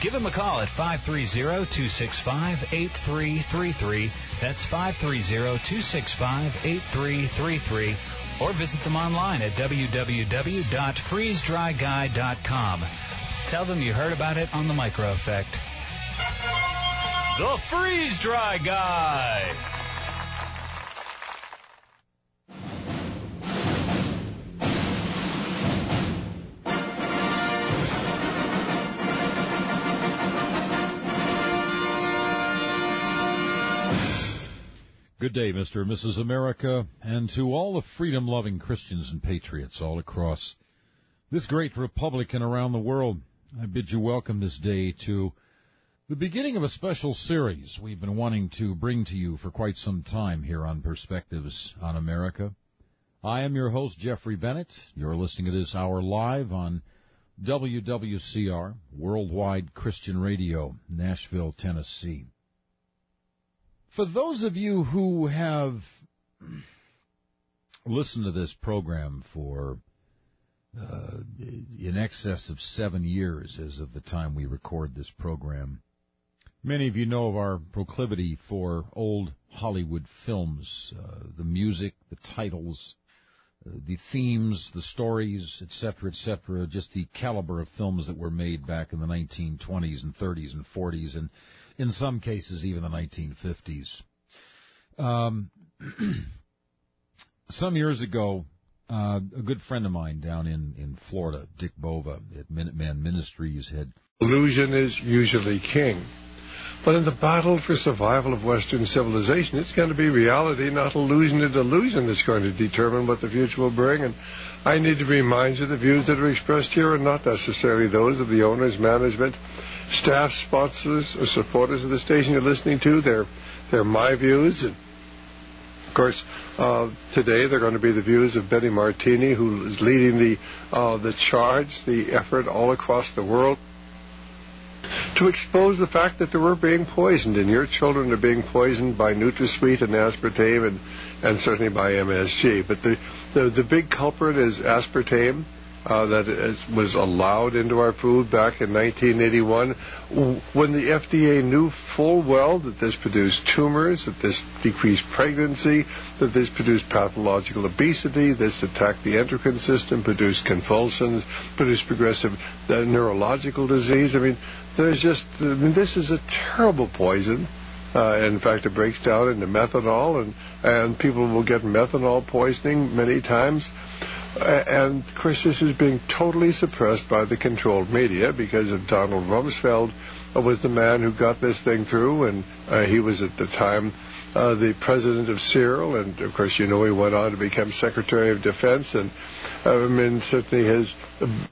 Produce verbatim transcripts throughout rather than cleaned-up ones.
Give him a call at five three zero, two six five, eight three three three. That's five three zero, two six five, eight three three three. Or visit them online at w w w dot freeze dry guy dot com. Tell them you heard about it on the Micro Effect. The Freeze Dry Guy. Good day, Mister and Missus America, and to all the freedom-loving Christians and patriots all across this great republic and around the world. I bid you welcome this day to the beginning of a special series we've been wanting to bring to you for quite some time here on Perspectives on America. I am your host, Jeffrey Bennett. You're listening to this hour live on W W C R, Worldwide Christian Radio, Nashville, Tennessee. For those of you who have listened to this program for uh, in excess of seven years as of the time we record this program, many of you know of our proclivity for old Hollywood films, uh, the music, the titles, uh, the themes, the stories, et cetera, et cetera, just the caliber of films that were made back in the nineteen twenties and thirties and forties, and in some cases even the nineteen fifties. Um, some years ago, uh, a good friend of mine down in, in Florida, Dick Bova at Minuteman Ministries, had... Illusion is usually king. But in the battle for survival of Western civilization, it's going to be reality, not illusion or delusion, that's going to determine what the future will bring. And I need to remind you the views that are expressed here are not necessarily those of the owners, management, staff, sponsors, or supporters of the station you're listening to. They're, they're my views. And of course, uh, today they're going to be the views of Betty Martini, who is leading the, uh, the charge, the effort all across the world to expose the fact that we're being poisoned, and your children are being poisoned by NutraSweet and aspartame, and, and certainly by M S G. But the, the, the big culprit is aspartame. Uh, that is, was allowed into our food back in nineteen eighty-one, when the F D A knew full well that this produced tumors, that this decreased pregnancy, that this produced pathological obesity, this attacked the endocrine system, produced convulsions, produced progressive uh, neurological disease. I mean, there's just, I mean, this is a terrible poison. Uh, in fact, it breaks down into methanol, and, and people will get methanol poisoning many times. And, of course, this is being totally suppressed by the controlled media because of Donald Rumsfeld was the man who got this thing through, and uh, he was at the time uh, the president of Cyril, and, of course, you know he went on to become Secretary of Defense, and uh, I mean, certainly his... Uh,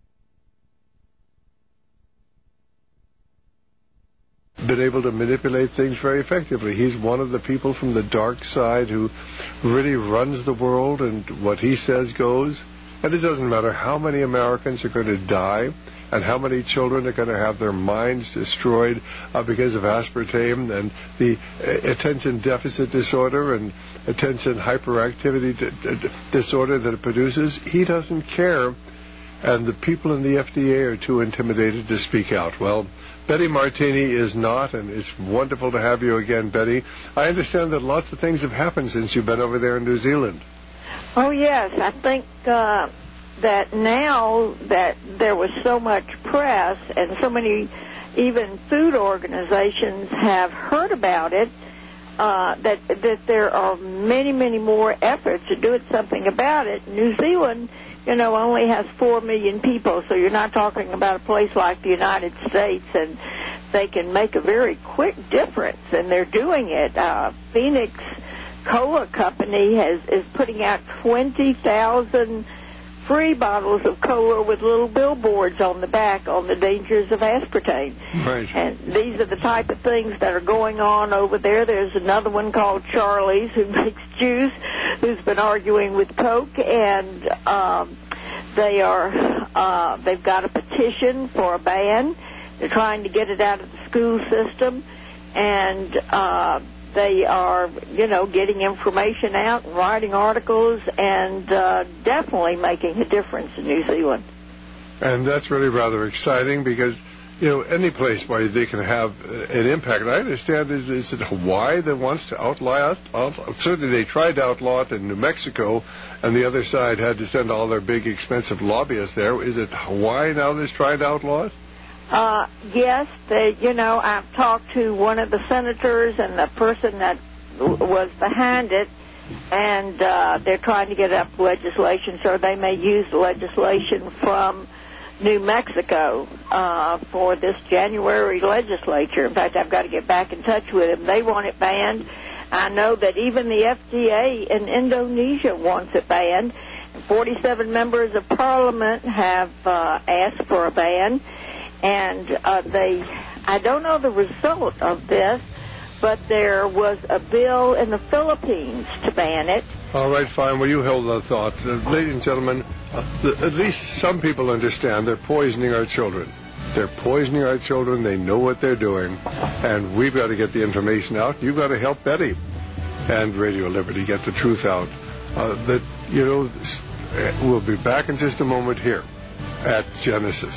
been able to manipulate things very effectively. He's one of the people from the dark side who really runs the world, and what he says goes. And it doesn't matter how many Americans are going to die and how many children are going to have their minds destroyed uh, because of aspartame and the uh, attention deficit disorder and attention hyperactivity d- d- disorder that it produces. He doesn't care, and the people in the F D A are too intimidated to speak out. Well, Betty Martini is not, and it's wonderful to have you again, Betty. I understand that lots of things have happened since you've been over there in New Zealand. Oh, yes. I think uh, that now that there was so much press and so many even food organizations have heard about it, uh, that, that there are many, many more efforts at doing something about it. New Zealand, you know, only has four million people, so you're not talking about a place like the United States, and they can make a very quick difference, and they're doing it. Uh, Phoenix Cola Company has is putting out twenty thousand free bottles of cola with little billboards on the back on the dangers of aspartame. Right. And these are the type of things that are going on over there. There's another one called Charlie's who makes juice, who's been arguing with Coke, and um, they are uh, they've got a petition for a ban. They're trying to get it out of the school system, and uh, they are, you know, getting information out and writing articles and uh, definitely making a difference in New Zealand. And that's really rather exciting because you know, any place where they can have an impact. And I understand, is, is it Hawaii that wants to outlaw it? Out, certainly they tried to outlaw it in New Mexico, and the other side had to send all their big, expensive lobbyists there. Is it Hawaii now that's trying to outlaw it? Uh, yes, they, you know, I've talked to one of the senators and the person that was behind it, and uh, they're trying to get up legislation, so they may use legislation from New Mexico uh, for this January legislature. In fact, I've got to get back in touch with them. They want it banned. I know that even the F D A in Indonesia wants it banned. forty-seven members of Parliament have uh, asked for a ban, and uh, they, I don't know the result of this, but there was a bill in the Philippines to ban it. All right, fine. Well, you held that thought. Uh, ladies and gentlemen, uh, the, at least some people understand they're poisoning our children. They're poisoning our children. They know what they're doing. And we've got to get the information out. You've got to help Betty and Radio Liberty get the truth out. Uh, that, you know, we'll be back in just a moment here at Genesis.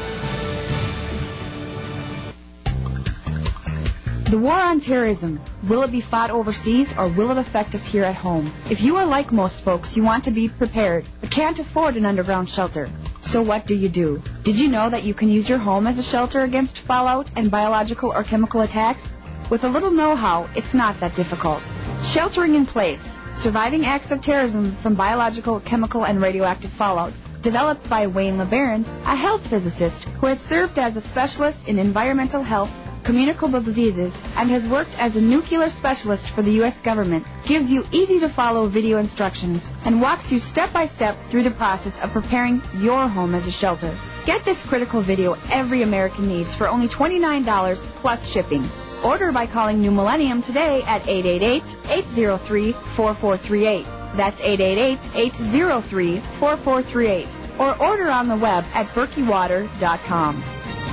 The war on terrorism, will it be fought overseas or will it affect us here at home? If you are like most folks, you want to be prepared, but can't afford an underground shelter. So what do you do? Did you know that you can use your home as a shelter against fallout and biological or chemical attacks? With a little know-how, it's not that difficult. Sheltering in Place, Surviving Acts of Terrorism from Biological, Chemical, and Radioactive Fallout, developed by Wayne LeBaron, a health physicist who has served as a specialist in environmental health, communicable diseases, and has worked as a nuclear specialist for the U S government, gives you easy-to-follow video instructions and walks you step-by-step through the process of preparing your home as a shelter. Get this critical video every American needs for only twenty-nine dollars plus shipping. Order by calling New Millennium today at eight eight eight, eight zero three, four four three eight. That's eight eight eight, eight zero three, four four three eight. Or order on the web at berkey water dot com.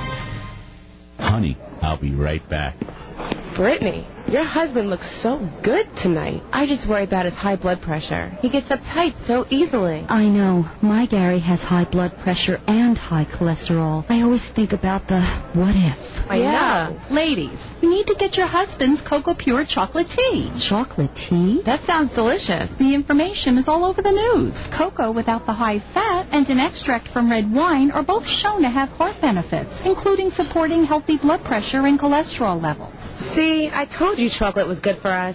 Honey, I'll be right back. Brittany, your husband looks so good tonight. I just worry about his high blood pressure. He gets uptight so easily. I know. My Gary has high blood pressure and high cholesterol. I always think about the what if. I yeah. know. Ladies, you need to get your husband's Cocoa Pure chocolate tea. Chocolate tea? That sounds delicious. The information is all over the news. Cocoa without the high fat and an extract from red wine are both shown to have heart benefits, including supporting healthy blood pressure and cholesterol levels. See, I told you chocolate was good for us.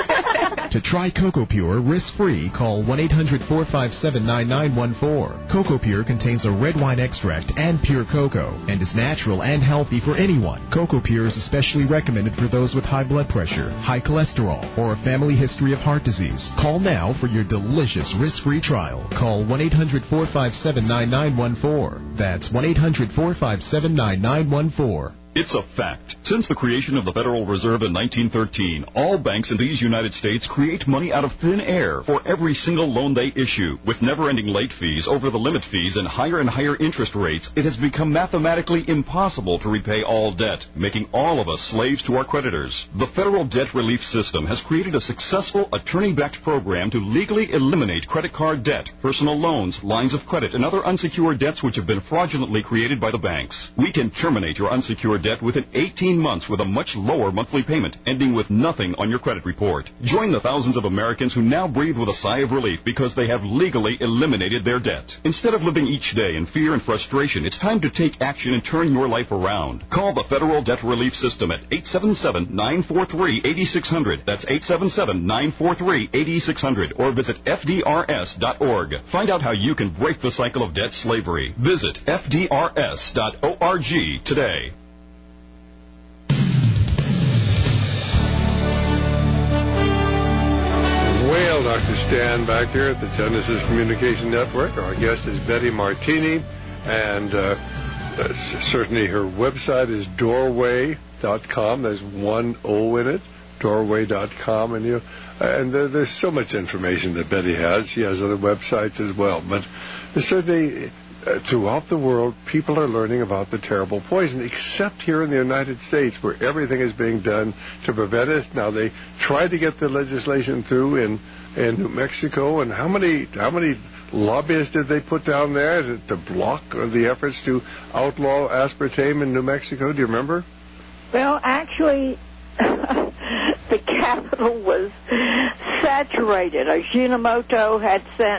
To try Cocoa Pure risk-free, call one eight hundred, four five seven, nine nine one four. Cocoa Pure contains a red wine extract and pure cocoa and is natural and healthy for anyone. Cocoa Pure is especially recommended for those with high blood pressure, high cholesterol, or a family history of heart disease. Call now for your delicious risk-free trial. Call one eight hundred, four five seven, nine nine one four. That's one eight hundred, four five seven, nine nine one four. It's a fact. Since the creation of the Federal Reserve in nineteen thirteen, all banks in these United States create money out of thin air for every single loan they issue. With never-ending late fees, over-the-limit fees, and higher and higher interest rates, it has become mathematically impossible to repay all debt, making all of us slaves to our creditors. The Federal Debt Relief System has created a successful attorney-backed program to legally eliminate credit card debt, personal loans, lines of credit, and other unsecured debts which have been fraudulently created by the banks. We can terminate your unsecured debt within eighteen months with a much lower monthly payment, ending with nothing on your credit report. Join the thousands of Americans who now breathe with a sigh of relief because they have legally eliminated their debt. Instead of living each day in fear and frustration, it's time to take action and turn your life around. Call the Federal Debt Relief System at eight seven seven, nine four three, eight six zero zero. That's eight seven seven, nine four three, eight six zero zero. Or visit F D R S dot org. Find out how you can break the cycle of debt slavery. Visit F D R S dot org today. Well, Doctor Stan back there at the Genesis Communication Network. Our guest is Betty Martini, and uh, uh, certainly her website is doorway dot com. There's one O in it, doorway dot com, and you and there, there's so much information that Betty has. She has other websites as well, but certainly uh, throughout the world, people are learning about the terrible poison, except here in the United States, where everything is being done to prevent it. Now, they tried to get the legislation through in, in New Mexico, and how many how many lobbyists did they put down there to, to block the efforts to outlaw aspartame in New Mexico? Do you remember? Well, actually, the Capitol was saturated. Ajinomoto had sent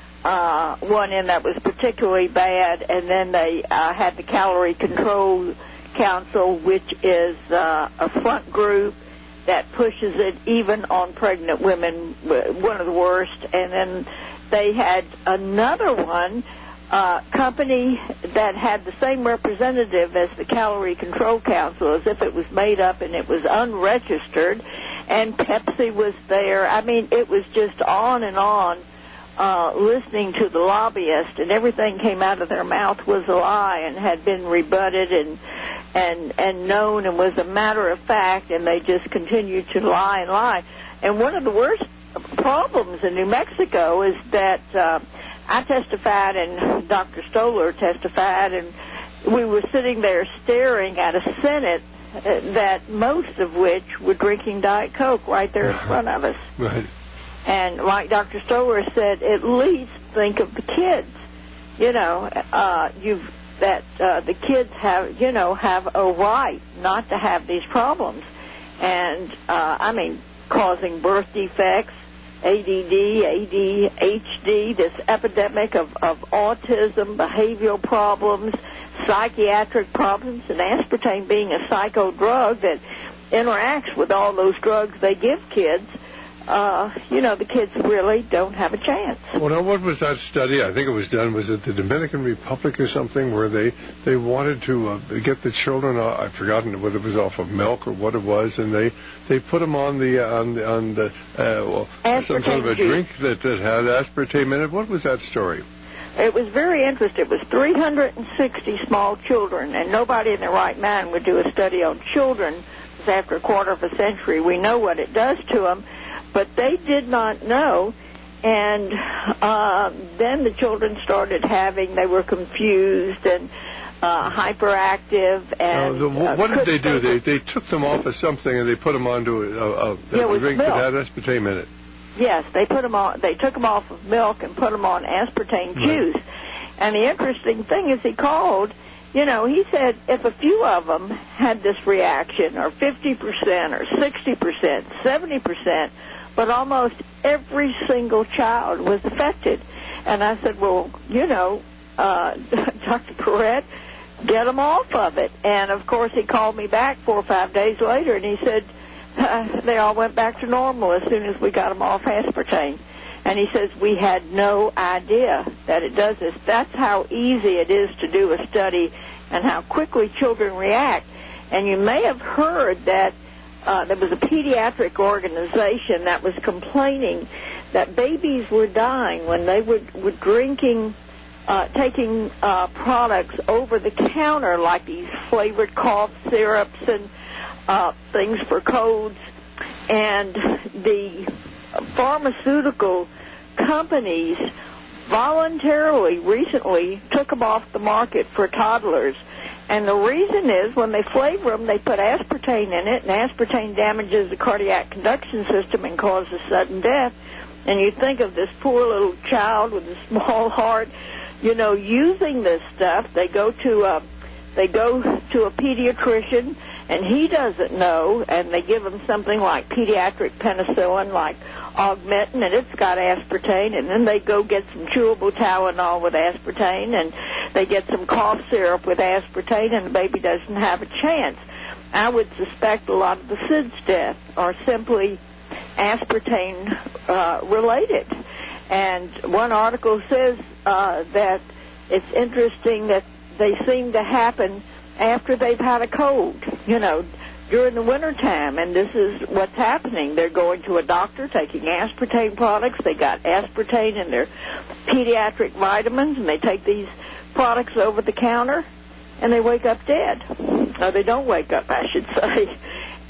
uh, one in that was particularly bad, and then they uh, had the Calorie Control Council, which is uh, a front group that pushes it even on pregnant women, one of the worst. And then they had another one, uh, company that had the same representative as the Calorie Control Council, as if it was made up and it was unregistered, and Pepsi was there. I mean, it was just on and on, uh, listening to the lobbyists, and everything came out of their mouth was a lie and had been rebutted and and and known and was a matter of fact, and they just continued to lie and lie. And one of the worst problems in New Mexico is that uh, I testified and Doctor Stoller testified, and we were sitting there staring at a Senate uh, that most of which were drinking Diet Coke right there in front of us. Right. And like Doctor Stoller said, at least think of the kids. You know, uh, you've that uh, the kids have, you know, have a right not to have these problems. And, uh, I mean, causing birth defects, A D D, A D H D, this epidemic of, of autism, behavioral problems, psychiatric problems, and aspartame being a psycho drug that interacts with all those drugs they give kids. Uh, you know, the kids really don't have a chance. Well, now, what was that study? I think it was done, was it the Dominican Republic or something, where they, they wanted to uh, get the children, uh, I've forgotten whether it was off of milk or what it was, and they, they put them on the, uh, on the, on the uh, well, some sort of a drink that, that had aspartame in it. What was that story? It was very interesting. It was three hundred sixty small children, and nobody in their right mind would do a study on children, because after a quarter of a century we know what it does to them. But they did not know, and uh, then the children started having, they were confused and uh, hyperactive. And uh, the, uh, what did they do? They they took them off of something and they put them onto a, a, a yeah, drink milk. that had aspartame in it. Yes, they put them on. They took them off of milk and put them on aspartame right. juice. And the interesting thing is, he called. You know, he said if a few of them had this reaction, or fifty percent, or sixty percent, seventy percent. But almost every single child was affected. And I said, well, you know, uh, Doctor Perrette, get them off of it. And, of course, he called me back four or five days later, and he said uh, they all went back to normal as soon as we got them off aspartame. And he says, we had no idea that it does this. That's how easy it is to do a study and how quickly children react. And you may have heard that Uh, there was a pediatric organization that was complaining that babies were dying when they were, were drinking, uh, taking uh, products over the counter, like these flavored cough syrups and uh, things for colds. And the pharmaceutical companies voluntarily recently took them off the market for toddlers. And the reason is, when they flavor them, they put aspartame in it, and aspartame damages the cardiac conduction system and causes sudden death. And you think of this poor little child with a small heart, you know, using this stuff. They go to a, they go to a pediatrician, and he doesn't know, and they give him something like pediatric penicillin, like Augmentin, and it's got aspartame, and then they go get some chewable Tylenol with aspartame, and they get some cough syrup with aspartame, and the baby doesn't have a chance. I would suspect a lot of the S I D S deaths are simply aspartame uh, related. And one article says uh, that it's interesting that they seem to happen after they've had a cold, you know, during the wintertime, and this is what's happening. They're going to a doctor, taking aspartame products. They got aspartame in their pediatric vitamins, and they take these products over the counter, and they wake up dead. Or they don't wake up, I should say.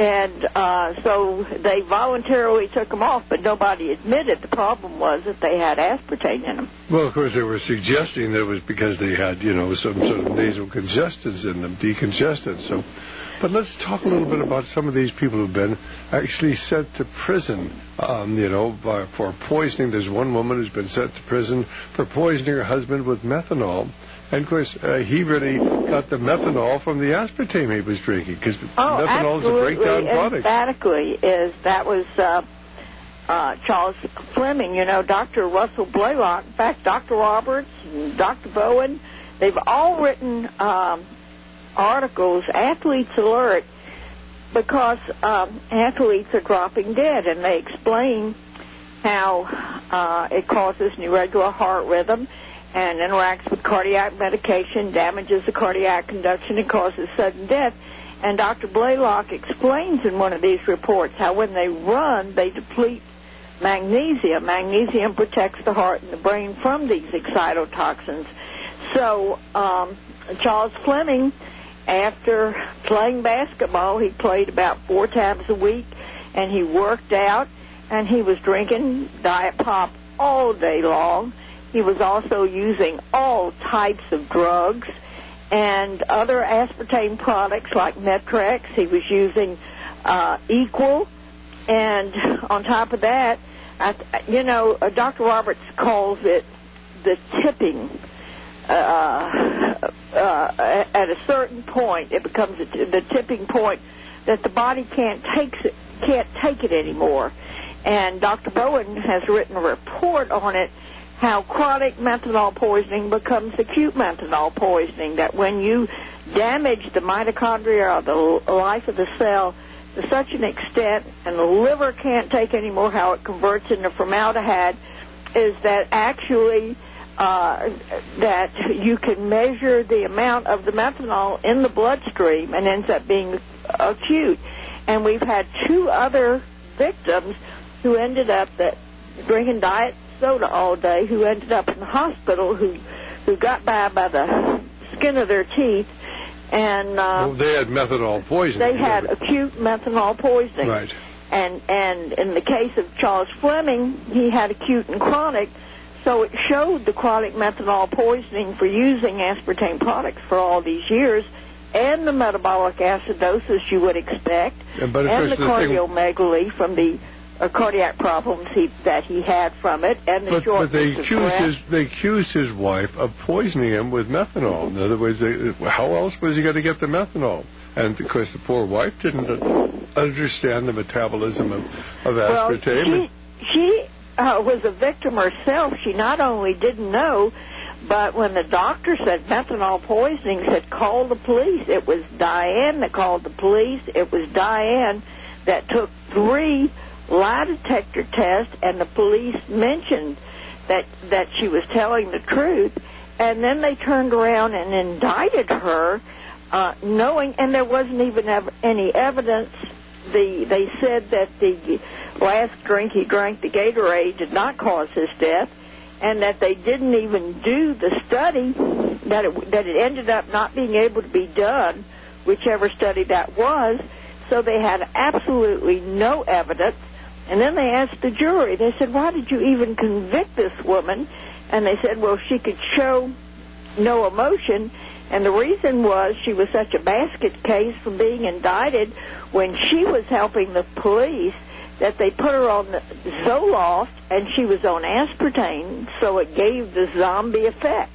And uh, so they voluntarily took them off, but nobody admitted the problem was that they had aspartame in them. Well, of course, they were suggesting that it was because they had, you know, some sort of nasal congestants in them, decongestants. So, but let's talk a little bit about some of these people who've been actually sent to prison, um, you know, by, for poisoning. There's one woman who's been sent to prison for poisoning her husband with methanol. And, of course, uh, he really got the methanol from the aspartame he was drinking, because oh, methanol is a breakdown product. Emphatically, is that was uh, uh, Charles Fleming, you know, Doctor Russell Blaylock. In fact, Doctor Roberts and Doctor Bowen, they've all written um, articles, Athletes Alert, because um, athletes are dropping dead, and they explain how uh, it causes an irregular heart rhythm and interacts with cardiac medication, damages the cardiac conduction, and causes sudden death. And Doctor Blaylock explains in one of these reports how when they run, they deplete magnesium. Magnesium protects the heart and the brain from these excitotoxins. So um, Charles Fleming, after playing basketball, he played about four times a week, and he worked out, and he was drinking Diet Pop all day long. He was also using all types of drugs and other aspartame products like Metrex. He was using uh, Equal. And on top of that, I, you know, uh, Doctor Roberts calls it the tipping. Uh, uh, at a certain point, it becomes a t- the tipping point that the body can't take it, can't take it anymore. And Doctor Bowen has written a report on it, how chronic methanol poisoning becomes acute methanol poisoning, that when you damage the mitochondria or the life of the cell to such an extent and the liver can't take anymore, how it converts into formaldehyde, is that actually uh, that you can measure the amount of the methanol in the bloodstream and ends up being acute. And we've had two other victims who ended up that drinking diet soda all day, who ended up in the hospital, who who got by by the skin of their teeth, and uh, well, they had methanol poisoning. They had acute methanol poisoning. Right. And and in the case of Charles Fleming, he had acute and chronic, so it showed the chronic methanol poisoning for using aspartame products for all these years, and the metabolic acidosis you would expect, and, but and the the cardiomegaly thing... from the Uh, cardiac problems he, that he had from it, and the but, shortness but they of accused breath. his they accused his wife of poisoning him with methanol. In other words, they, how else was he going to get the methanol? And of course, the poor wife didn't understand the metabolism of, of aspartame. Well, she, she uh, was a victim herself. She not only didn't know, but when the doctor said methanol poisoning, said call the police. It was Diane that called the police. It was Diane that took three lie detector test, and the police mentioned that that she was telling the truth, and then they turned around and indicted her, uh, knowing, and there wasn't even ev- any evidence. The they said that the last drink he drank, the Gatorade, did not cause his death, and that they didn't even do the study, that it, that it ended up not being able to be done, whichever study that was. So they had absolutely no evidence. And then they asked the jury, they said, why did you even convict this woman? And they said, well, she could show no emotion. And the reason was she was such a basket case from being indicted when she was helping the police that they put her on the Zoloft, and she was on aspartame, so it gave the zombie effect.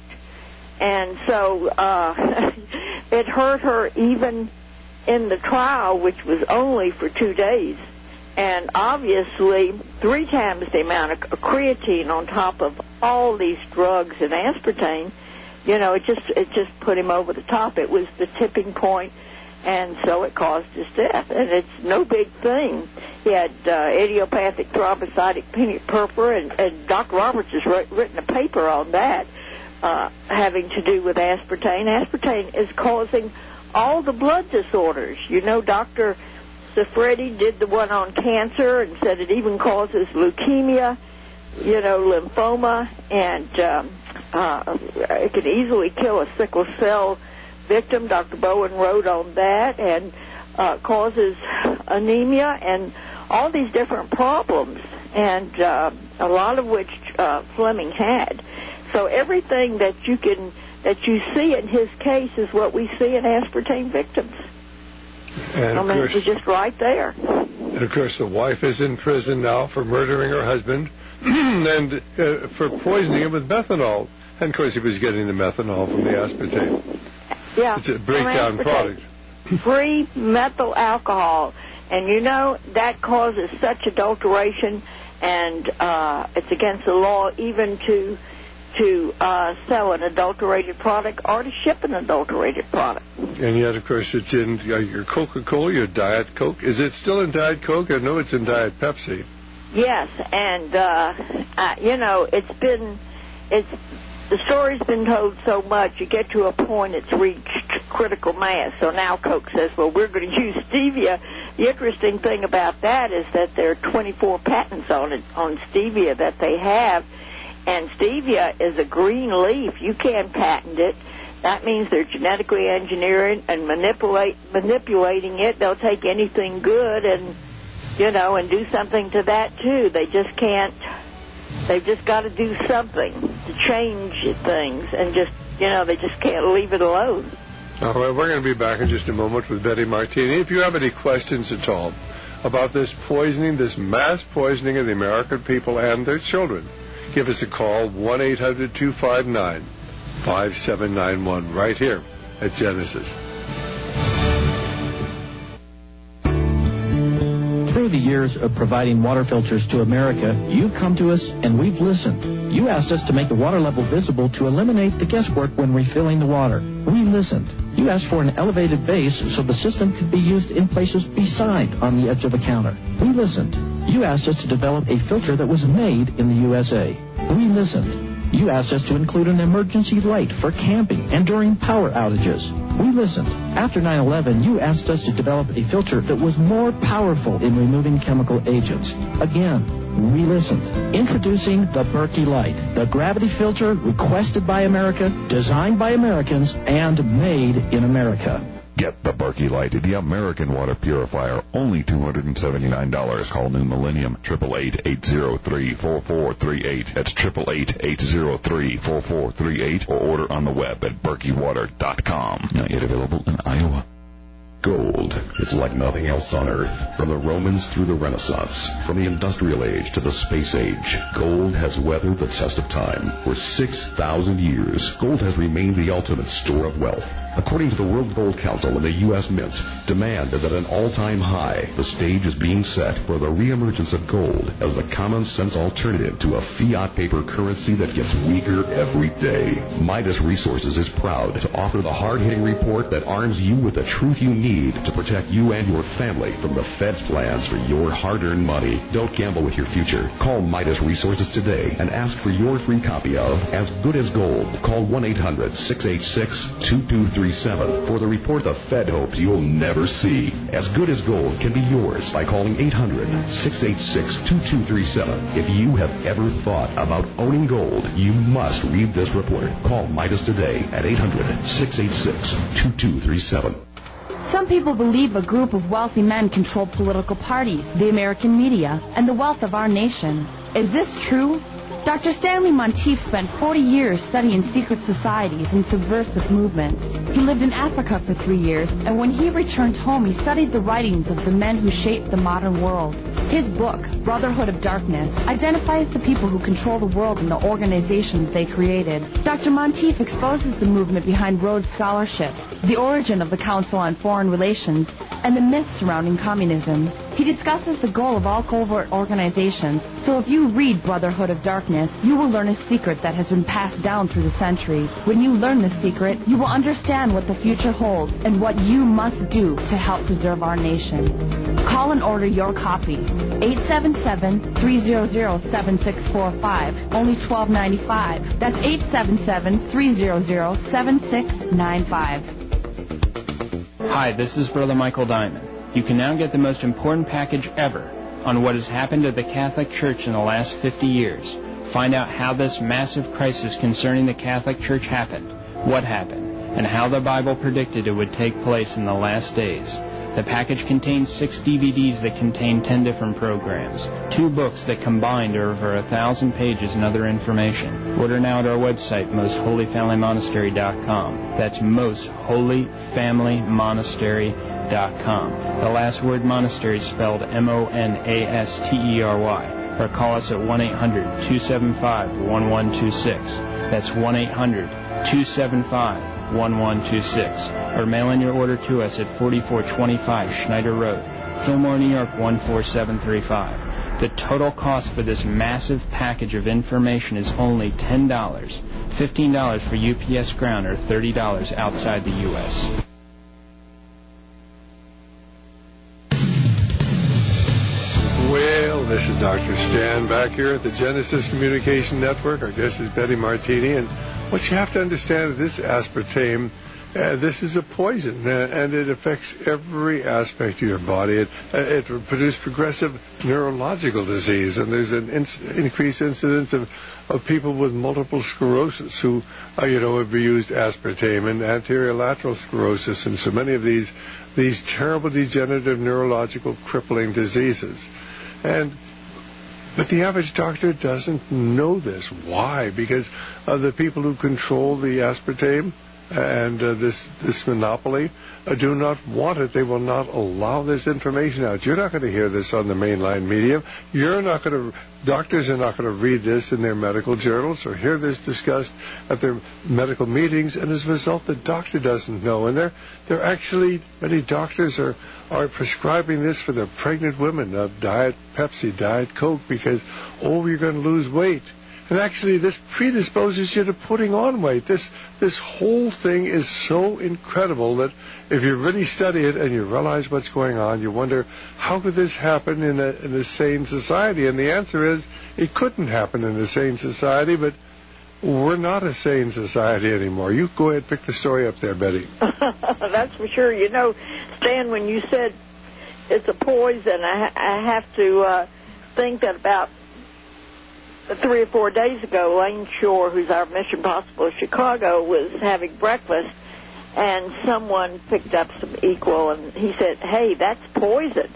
And so uh, it hurt her even in the trial, which was only for two days. And obviously, three times the amount of creatine on top of all these drugs and aspartame, you know, it just it just put him over the top. It was the tipping point, and so it caused his death. And it's no big thing. He had uh, idiopathic thrombocytic purpura, and, and Doctor Roberts has wrote, written a paper on that, uh, having to do with aspartame. Aspartame is causing all the blood disorders. You know, Doctor Safredi did the one on cancer and said it even causes leukemia, you know, lymphoma, and um, uh, it can easily kill a sickle cell victim. Doctor Bowen wrote on that, and uh, causes anemia and all these different problems, and uh, a lot of which uh, Fleming had. So everything that you can that you see in his case is what we see in aspartame victims. And I mean, course, it was just right there. And of course, the wife is in prison now for murdering her husband and uh, for poisoning him with methanol. And of course, he was getting the methanol from the aspartame. Yeah, it's a breakdown product. Free methyl alcohol, and you know that causes such adulteration, and uh, it's against the law even to to uh, sell an adulterated product or to ship an adulterated product. And yet, of course, it's in uh, your Coca-Cola, your Diet Coke. Is it still in Diet Coke? I know it's in Diet Pepsi. Yes, and uh, uh, you know, it's been it's the story's been told so much, you get to a point it's reached critical mass. So now Coke says, well, we're going to use stevia. The interesting thing about that is that there are twenty-four patents on it, on stevia that they have. And stevia is a green leaf. You can't patent it. That means they're genetically engineering and manipulate manipulating it. They'll take anything good and, you know, and do something to that, too. They just can't. They've just got to do something to change things, and just, you know, they just can't leave it alone. All right, we're going to be back in just a moment with Betty Martini. If you have any questions at all about this poisoning, this mass poisoning of the American people and their children, give us a call, one eight hundred two five nine five seven nine one, right here at Genesis. Through the years of providing water filters to America, you've come to us and we've listened. You asked us to make the water level visible to eliminate the guesswork when refilling the water. We listened. You asked for an elevated base so the system could be used in places beside on the edge of the counter. We listened. You asked us to develop a filter that was made in the U S A. We listened. You asked us to include an emergency light for camping and during power outages. We listened. After nine eleven, you asked us to develop a filter that was more powerful in removing chemical agents. Again, we listened. Introducing the Berkey Light, the gravity filter requested by America, designed by Americans, and made in America. Get the Berkey Light, the American water purifier, only two hundred seventy-nine dollars. Call New Millennium, eight eight eight, eight zero three, four four three eight. That's eight eight eight, eight zero three, four four three eight, or order on the web at berkey water dot com. Not yet available in Iowa. Gold. It's like nothing else on Earth. From the Romans through the Renaissance, from the Industrial Age to the Space Age, gold has weathered the test of time. For six thousand years, gold has remained the ultimate store of wealth. According to the World Gold Council and the U S Mint, demand is at an all-time high. The stage is being set for the reemergence of gold as the common-sense alternative to a fiat paper currency that gets weaker every day. Midas Resources is proud to offer the hard-hitting report that arms you with the truth you need to protect you and your family from the Fed's plans for your hard-earned money. Don't gamble with your future. Call Midas Resources today and ask for your free copy of As Good as Gold. Call one eight hundred, six eight six, two two three seven for the report the Fed hopes you'll never see. As Good as Gold can be yours by calling eight hundred, six eight six, two two three seven. If you have ever thought about owning gold, you must read this report. Call Midas today at eight hundred, six eight six, two two three seven. Some people believe a group of wealthy men control political parties, the American media, and the wealth of our nation. Is this true? Doctor Stanley Monteith spent forty years studying secret societies and subversive movements. He lived in Africa for three years, and when he returned home, he studied the writings of the men who shaped the modern world. His book, Brotherhood of Darkness, identifies the people who control the world and the organizations they created. Doctor Monteith exposes the movement behind Rhodes Scholarships, the origin of the Council on Foreign Relations, and the myths surrounding communism. He discusses the goal of all covert organizations, so if you read Brotherhood of Darkness, you will learn a secret that has been passed down through the centuries. When you learn this secret, you will understand what the future holds and what you must do to help preserve our nation. Call and order your copy. eight seven seven, three hundred, seven six four five, only twelve ninety-five. That's eight seven seven, three hundred, seven six nine five. Hi, this is Brother Michael Diamond. You can now get the most important package ever on what has happened to the Catholic Church in the last fifty years. Find out how this massive crisis concerning the Catholic Church happened, what happened, and how the Bible predicted it would take place in the last days. The package contains six D V Ds that contain ten different programs, two books that combined are over a thousand pages and other information. Order now at our website, most holy family monastery dot com. That's most holy family monastery dot com. The last word monastery is spelled M O N A S T E R Y. Or call us at one eight hundred two seven five one one two six. That's one eight hundred two seven five one one two six. Or mail in your order to us at forty-four twenty-five Schneider Road, Fillmore, New York one four seven three five. The total cost for this massive package of information is only ten dollars. fifteen dollars for U P S ground or thirty dollars outside the U S Well, this is Doctor Stan back here at the Genesis Communication Network. Our guest is Betty Martini. And what you have to understand is this aspartame, uh, this is a poison, uh, and it affects every aspect of your body. It, uh, it will produce progressive neurological disease, and there's an in- increased incidence of, of people with multiple sclerosis who, uh, you know, have used aspartame, and anterior lateral sclerosis, and so many of these, these terrible degenerative neurological crippling diseases. And but the average doctor doesn't know this. Why? Because uh, the people who control the aspartame and uh, this this monopoly uh, do not want it. They will not allow this information out. You're not going to hear this on the mainline media. You're not going to. Doctors are not going to read this in their medical journals or hear this discussed at their medical meetings. And as a result, the doctor doesn't know. And they're they're actually many doctors are are prescribing this for their pregnant women. Uh, Diet Pepsi, Diet Coke, because oh, you're going to lose weight. And actually, this predisposes you to putting on weight. This this whole thing is so incredible that if you really study it and you realize what's going on, you wonder, how could this happen in a, in a sane society? And the answer is, it couldn't happen in a sane society, but we're not a sane society anymore. You go ahead and pick the story up there, Betty. That's for sure. You know, Stan, when you said it's a poison, I, I have to uh, think that about three or four days ago, Lane Shore, who's our Mission Possible of Chicago, was having breakfast, and someone picked up some Equal, and he said, hey, that's poison.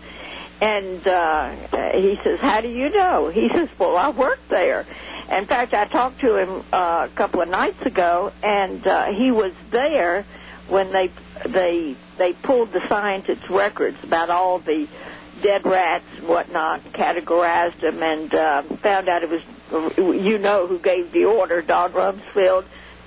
And uh, he says, how do you know? He says, well, I work there. In fact, I talked to him uh, a couple of nights ago, and uh, he was there when they they they pulled the scientists' records about all the dead rats and whatnot, categorized them, and uh, found out it was, you know, who gave the order, Don Rumsfeld,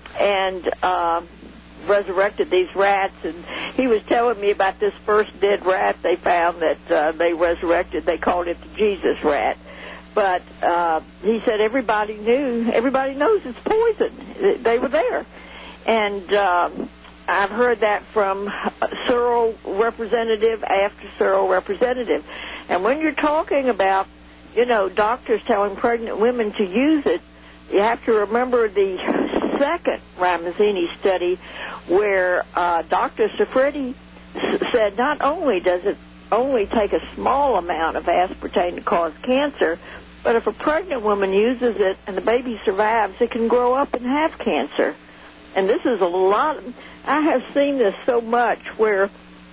and uh, resurrected these rats. And he was telling me about this first dead rat they found that uh, they resurrected. They called it the Jesus rat. But uh, he said everybody knew, everybody knows it's poison. They were there. And uh, I've heard that from Searle representative after Searle representative. And when you're talking about, you know, doctors telling pregnant women to use it, you have to remember the second Ramazzini study where uh, Doctor Sifredi said not only does it only take a small amount of aspartame to cause cancer, but if a pregnant woman uses it and the baby survives, it can grow up and have cancer. And this is a lot. I have seen this so much where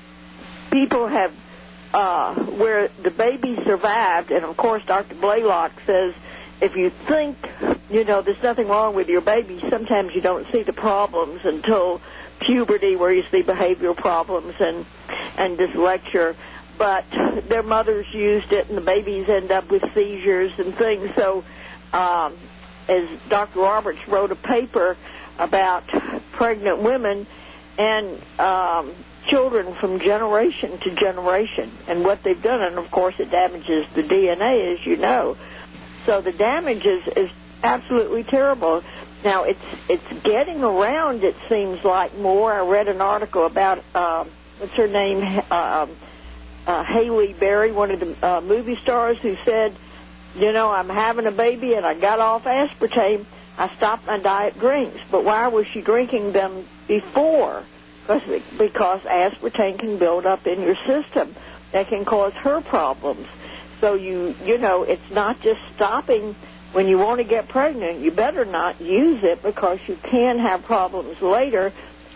people have, uh, where the baby survived, and of course Doctor Blaylock says if you think, you know, there's nothing wrong with your baby, sometimes you don't see the problems until puberty, where you see behavioral problems and, and dyslexia. But their mothers used it, and the babies end up with seizures and things. So um, as Doctor Roberts wrote a paper about pregnant women and um, children from generation to generation and what they've done. And, of course, it damages the D N A, as you know. So the damage is, is absolutely terrible. Now, it's it's getting around, it seems like, more. I read an article about, uh, what's her name, uh, uh, Haley Berry, one of the uh, movie stars, who said, you know, I'm having a baby and I got off aspartame. I stopped my diet drinks. But why was she drinking them before? Because aspartame can build up in your system. That can cause her problems. So, you you know, it's not just stopping when you want to get pregnant. You better not use it because you can have problems later.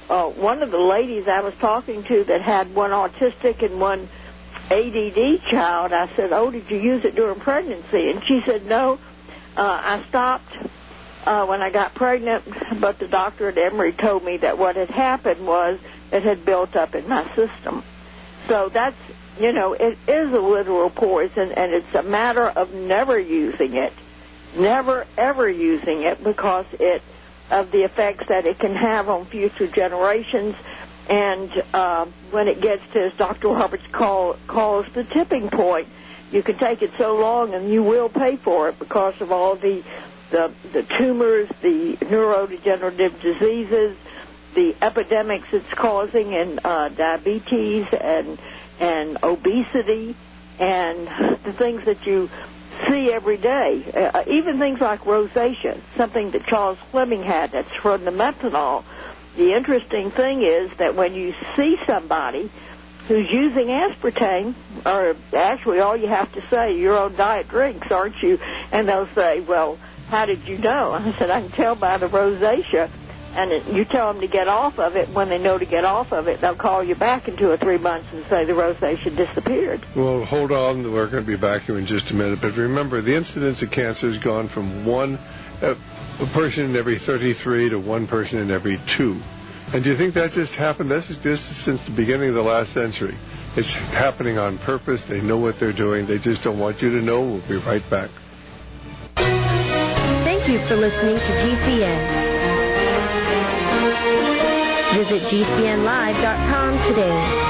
uh, one of the ladies I was talking to that had one autistic and one A D D child, I said, oh, did you use it during pregnancy? And she said, no, uh, I stopped uh, when I got pregnant, but the doctor at Emory told me that what had happened was it had built up in my system. So that's, you know, it is a literal poison, and it's a matter of never using it, never, ever using it because it of the effects that it can have on future generations. And uh, when it gets to, as Doctor Roberts call, calls, the tipping point, you can take it so long and you will pay for it because of all the, the, the tumors, the neurodegenerative diseases, the epidemics it's causing in uh, diabetes and and obesity, and the things that you see every day, uh, even things like rosacea, something that Charles Fleming had that's from the methanol. The interesting thing is that when you see somebody who's using aspartame, or actually all you have to say, you're on diet drinks, aren't you? And they'll say, well, how did you know? I said, I can tell by the rosacea. And it, you tell them to get off of it. When they know to get off of it, they'll call you back in two or three months and say the rosacea disappeared. Well, hold on. We're going to be back here in just a minute. But remember, the incidence of cancer has gone from one uh, a person in every thirty-three to one person in every two. And do you think that just happened? This is just since the beginning of the last century. It's happening on purpose. They know what they're doing. They just don't want you to know. We'll be right back. Thank you for listening to G C N. Visit G C N live dot com today.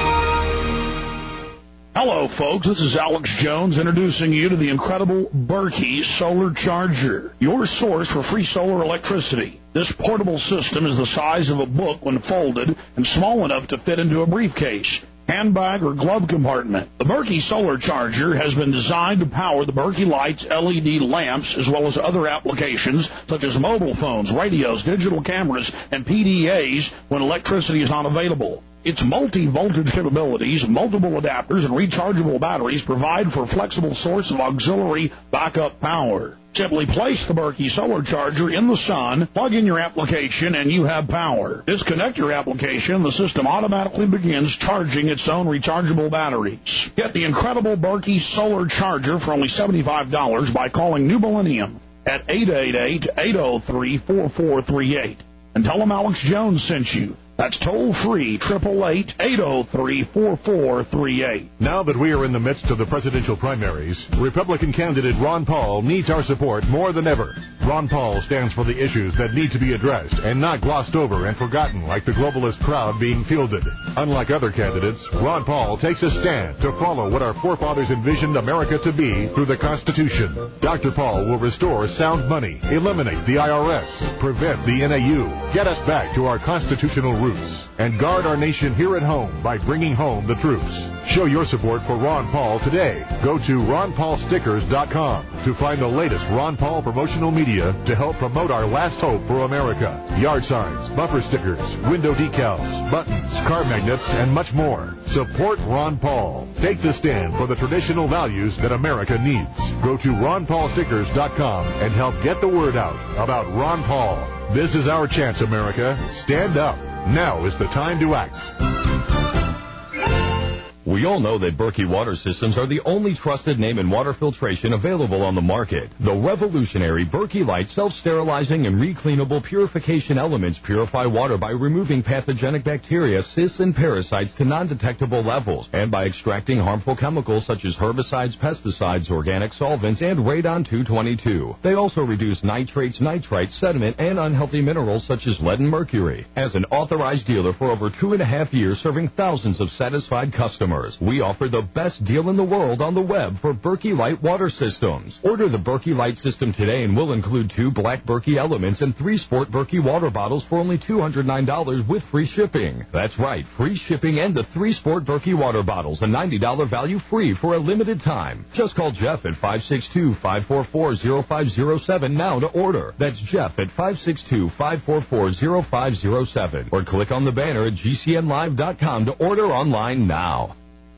Hello, folks. This is Alex Jones introducing you to the incredible Berkey Solar Charger, your source for free solar electricity. This portable system is the size of a book when folded and small enough to fit into a briefcase, handbag, or glove compartment. The Berkey Solar Charger has been designed to power the Berkey Lights L E D lamps as well as other applications such as mobile phones, radios, digital cameras, and P D As when electricity is not available. Its multi-voltage capabilities, multiple adapters, and rechargeable batteries provide for a flexible source of auxiliary backup power. Simply place the Berkey Solar Charger in the sun, plug in your application, and you have power. Disconnect your application, the system automatically begins charging its own rechargeable batteries. Get the incredible Berkey Solar Charger for only seventy-five dollars by calling New Millennium at eight eight eight, eight oh three, four four three eight. And tell them Alex Jones sent you. That's toll-free, eight eight eight, eight oh three, four four three eight. Now that we are in the midst of the presidential primaries, Republican candidate Ron Paul needs our support more than ever. Ron Paul stands for the issues that need to be addressed and not glossed over and forgotten like the globalist crowd being fielded. Unlike other candidates, Ron Paul takes a stand to follow what our forefathers envisioned America to be through the Constitution. Doctor Paul will restore sound money, eliminate the I R S, prevent the N A U, get us back to our constitutional roots, and guard our nation here at home by bringing home the troops. Show your support for Ron Paul today. Go to ron paul stickers dot com to find the latest Ron Paul promotional media to help promote our last hope for America. Yard signs, bumper stickers, window decals, buttons, car magnets, and much more. Support Ron Paul. Take the stand for the traditional values that America needs. Go to ron paul stickers dot com and help get the word out about Ron Paul. This is our chance, America. Stand up. Now is the time to act. We all know that Berkey Water Systems are the only trusted name in water filtration available on the market. The revolutionary Berkey Light self-sterilizing and recleanable purification elements purify water by removing pathogenic bacteria, cysts, and parasites to non-detectable levels, and by extracting harmful chemicals such as herbicides, pesticides, organic solvents, and radon two twenty-two. They also reduce nitrates, nitrites, sediment, and unhealthy minerals such as lead and mercury. As an authorized dealer for over two and a half years serving thousands of satisfied customers, we offer the best deal in the world on the web for Berkey Light water systems. Order the Berkey Light system today and we'll include two black Berkey elements and three sport Berkey water bottles for only two hundred nine dollars with free shipping. That's right, free shipping and the three sport Berkey water bottles, a ninety dollars value free for a limited time. Just call Jeff at five six two, five four four, zero five zero seven now to order. That's Jeff at five six two, five four four, zero five zero seven. Or click on the banner at G C N live dot com to order online now.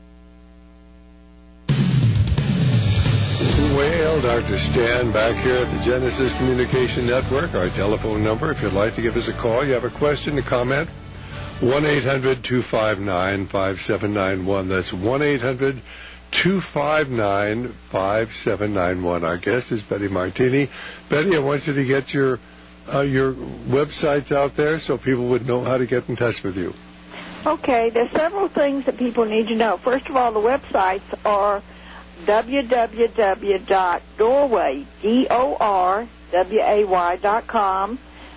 Well, Doctor Stan back here at the Genesis Communication Network. Our telephone number, if you'd like to give us a call, you have a question, a comment, one eight hundred two five nine five seven nine one. That's one eight hundred two five nine five seven nine one. Our guest is Betty Martini. Betty, I want you to get your uh, your websites out there so people would know how to get in touch with you. Okay, there's several things that people need to know. First of all, the websites are w w w dot doorway, D O R W A Y dot com,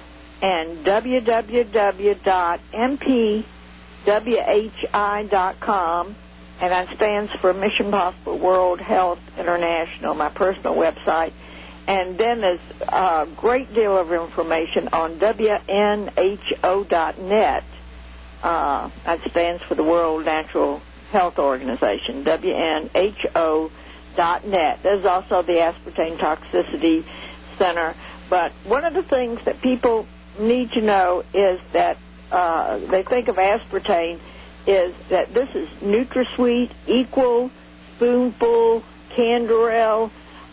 and w w w dot m p w h i dot com, and that stands for Mission Possible World Health International, my personal website. And then there's a great deal of information on w n h o dot net. Uh, that stands for the World Natural Health Organization, w n h o dot net. There's also the Aspartame Toxicity Center. But one of the things that people need to know is that uh, they think of aspartame is that this is NutraSweet, Equal, Spoonful, Canderel,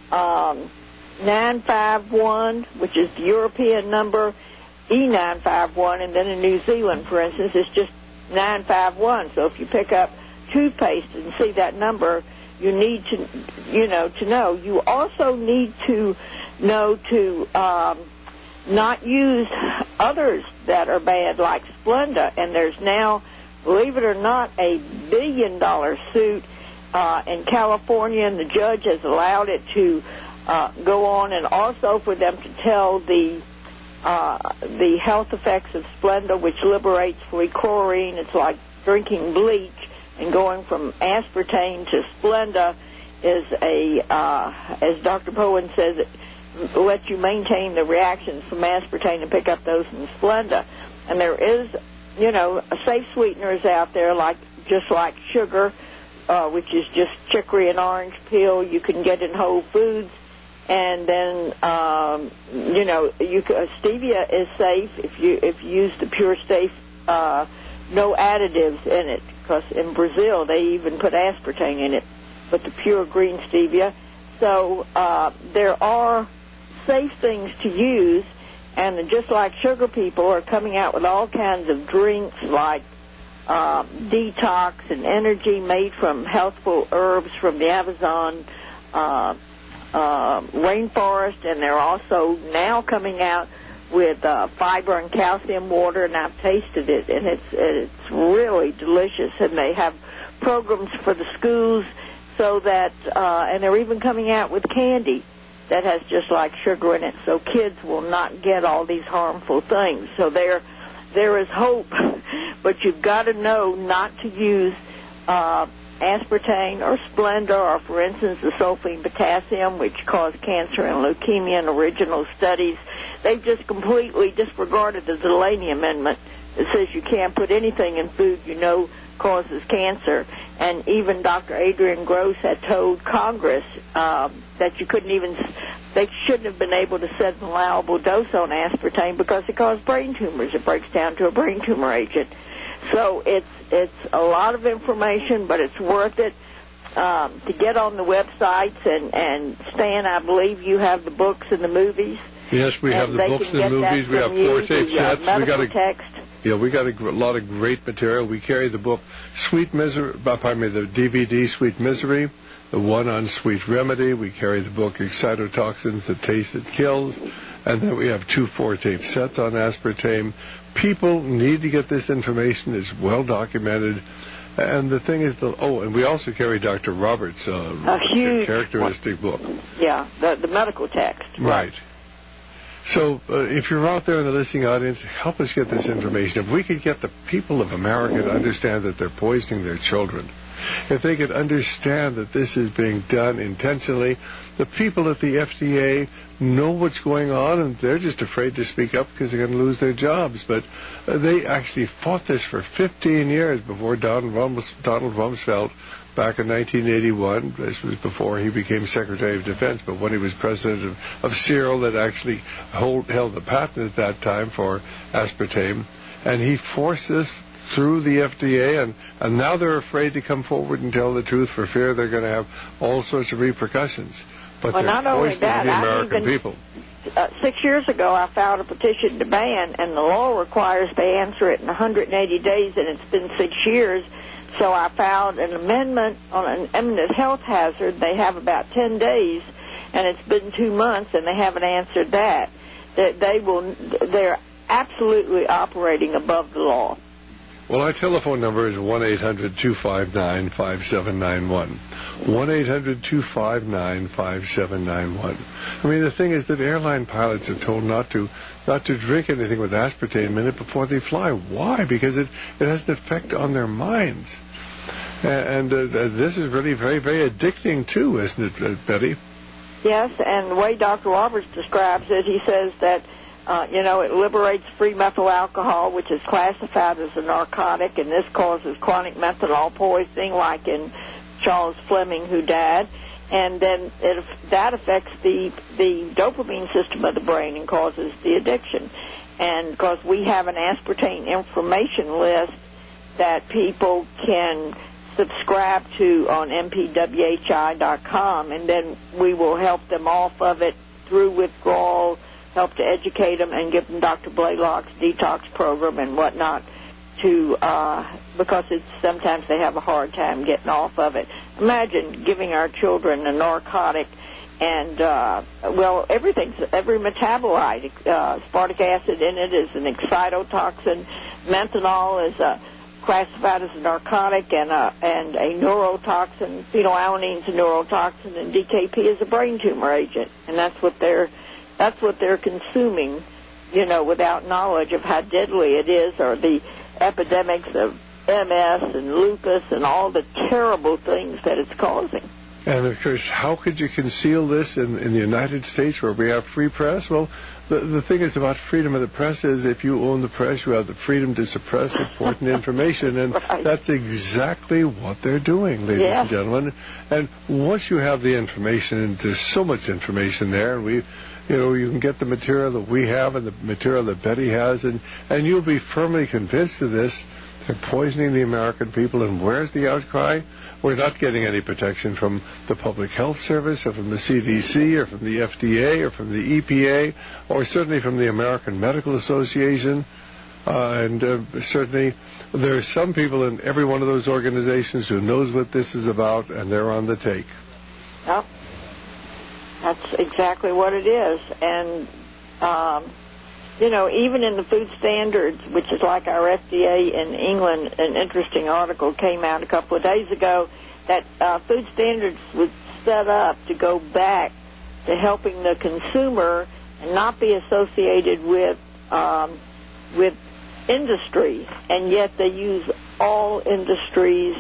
um, nine five one, which is the European number, E nine five one, and then in New Zealand, for instance, it's just nine five one. So if you pick up toothpaste and see that number, you need to, you know, to know. You also need to know to um, not use others that are bad, like Splenda. And there's now, believe it or not, a billion-dollar suit uh, in California, and the judge has allowed it to uh, go on, and also for them to tell the Uh, the health effects of Splenda, which liberates free chlorine. It's like drinking bleach, and going from aspartame to Splenda is a, uh, as Doctor Bowen says, it lets you maintain the reactions from aspartame and pick up those in Splenda. And there is, you know, safe sweeteners out there, like just like sugar, uh, which is just chicory and orange peel. You can get in Whole Foods. And then, um, you know, you, uh, stevia is safe if you if you use the Pure Safe, uh, no additives in it, because in Brazil they even put aspartame in it, but the pure green stevia. So uh, there are safe things to use, and the Just Like Sugar people are coming out with all kinds of drinks like uh, detox and energy made from healthful herbs from the Amazon uh Uh, rainforest, and they're also now coming out with uh, fiber and calcium water, and I've tasted it, and it's it's really delicious. And they have programs for the schools so that, uh, and they're even coming out with candy that has Just Like Sugar in it, so kids will not get all these harmful things. So there, there is hope, but you've got to know not to use Uh, aspartame or Splenda, or, for instance, the sulfame potassium, which cause cancer and leukemia in original studies. They've just completely disregarded the Delaney Amendment that says you can't put anything in food you know causes cancer. And even Doctor Adrian Gross had told Congress um, that you couldn't even, they shouldn't have been able to set an allowable dose on aspartame because it caused brain tumors. It breaks down to a brain tumor agent. So it's it's a lot of information, but it's worth it um, to get on the websites. And, and Stan, I believe you have the books and the movies. Yes, we have the books and the movies. We have four tape sets. We got a text. Yeah, we got a gr- lot of great material. We carry the book Sweet Misery, pardon me, the D V D Sweet Misery, the one on Sweet Remedy. We carry the book Excitotoxins, The Taste That Kills, and then we have two four tape sets on aspartame. People need to get this information. It's well documented. And the thing is, the, oh, and we also carry Doctor Roberts' uh, a huge characteristic book. Yeah, the, the medical text. Right. So uh, if you're out there in the listening audience, help us get this information. If we could get the people of America to understand that they're poisoning their children, if they could understand that this is being done intentionally, the people at the F D A know what's going on, and they're just afraid to speak up because they're going to lose their jobs. But uh, they actually fought this for fifteen years before Donald, Rums- Donald Rumsfeld, back in nineteen eighty-one. This was before he became Secretary of Defense, but when he was president of, of Cyril, that actually hold, held the patent at that time for aspartame, and he forced this through the F D A, and, and now they're afraid to come forward and tell the truth for fear they're going to have all sorts of repercussions. But well, they're not only poisoning that, the I've American even, people. uh, six years ago, I filed a petition to ban, and the law requires they answer it in one hundred eighty days, and it's been six years. So I filed an amendment on an imminent health hazard. They have about ten days, and it's been two months, and they haven't answered that. That they will, they're absolutely operating above the law. Well, our telephone number is one eight hundred two five nine five seven nine one. one eight hundred two five nine five seven nine one. I mean, the thing is that airline pilots are told not to not to drink anything with aspartame in it before they fly. Why? Because it, it has an effect on their minds. And uh, this is really very, very addicting, too, isn't it, uh, Betty? Yes, and the way Doctor Roberts describes it, he says that, uh, you know, it liberates free methyl alcohol, which is classified as a narcotic, and this causes chronic methanol poisoning, like in Charles Fleming, who died. And then it, that affects the, the dopamine system of the brain and causes the addiction. And because we have an aspartame information list that people can subscribe to on M P W H I dot com, and then we will help them off of it through withdrawal, help to educate them, and give them Doctor Blaylock's detox program and whatnot, to uh, because it's sometimes they have a hard time getting off of it. Imagine giving our children a narcotic, and uh, well, everything's every metabolite, uh, aspartic acid in it is an excitotoxin, methanol is a classified as a narcotic and a, and a neurotoxin. Phenylalanine is a neurotoxin, and D K P is a brain tumor agent, and that's what they're that's what they're consuming, you know, without knowledge of how deadly it is, or the epidemics of M S and lupus and all the terrible things that it's causing. And, of course, how could you conceal this in, in the United States where we have free press? Well, the, the thing is about freedom of the press is if you own the press, you have the freedom to suppress important information, and right. That's exactly what they're doing, ladies yeah. and gentlemen. And once you have the information, and there's so much information there, and we, you know, you can get the material that we have and the material that Betty has, and, and you'll be firmly convinced of this. They're poisoning the American people, and where's the outcry? We're not getting any protection from the Public Health Service or from the C D C or from the F D A or from the E P A or certainly from the American Medical Association. Uh, and uh, certainly there are some people in every one of those organizations who knows what this is about, and they're on the take. Yep. That's exactly what it is. And, um, you know, even in the food standards, which is like our F D A in England, an interesting article came out a couple of days ago that uh, food standards was set up to go back to helping the consumer and not be associated with um, with industry, and yet they use all industries'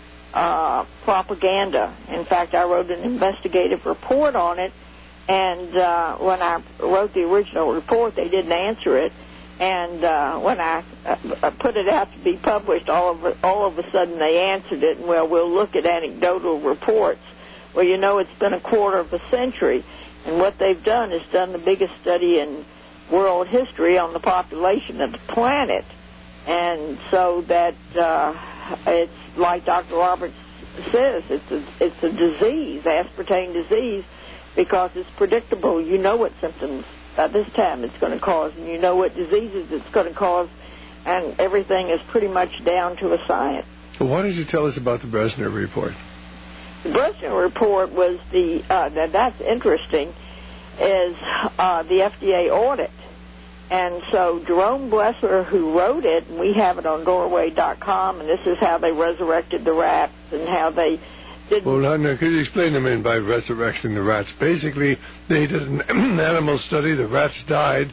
uh, propaganda. In fact, I wrote an investigative report on it. And uh, when I wrote the original report, they didn't answer it. And uh, when I uh, put it out to be published, all of a, all of a sudden they answered it. And, well, we'll look at anecdotal reports. Well, you know, it's been a quarter of a century. And what they've done is done the biggest study in world history on the population of the planet. And so that uh, it's like Doctor Roberts says, it's a, it's a disease, aspartame disease, because it's predictable. You know what symptoms by this time it's going to cause, and you know what diseases it's going to cause, and everything is pretty much down to a science. Well, why don't you tell us about the Brezhnev report? The Brezhnev report was the, uh, that, that's interesting, is uh, the F D A audit. And so Jerome Blessler, who wrote it, and we have it on doorway dot com, and this is how they resurrected the rats and how they did. Well, now, now, could you explain to me by resurrecting the rats? Basically, they did an animal study, the rats died,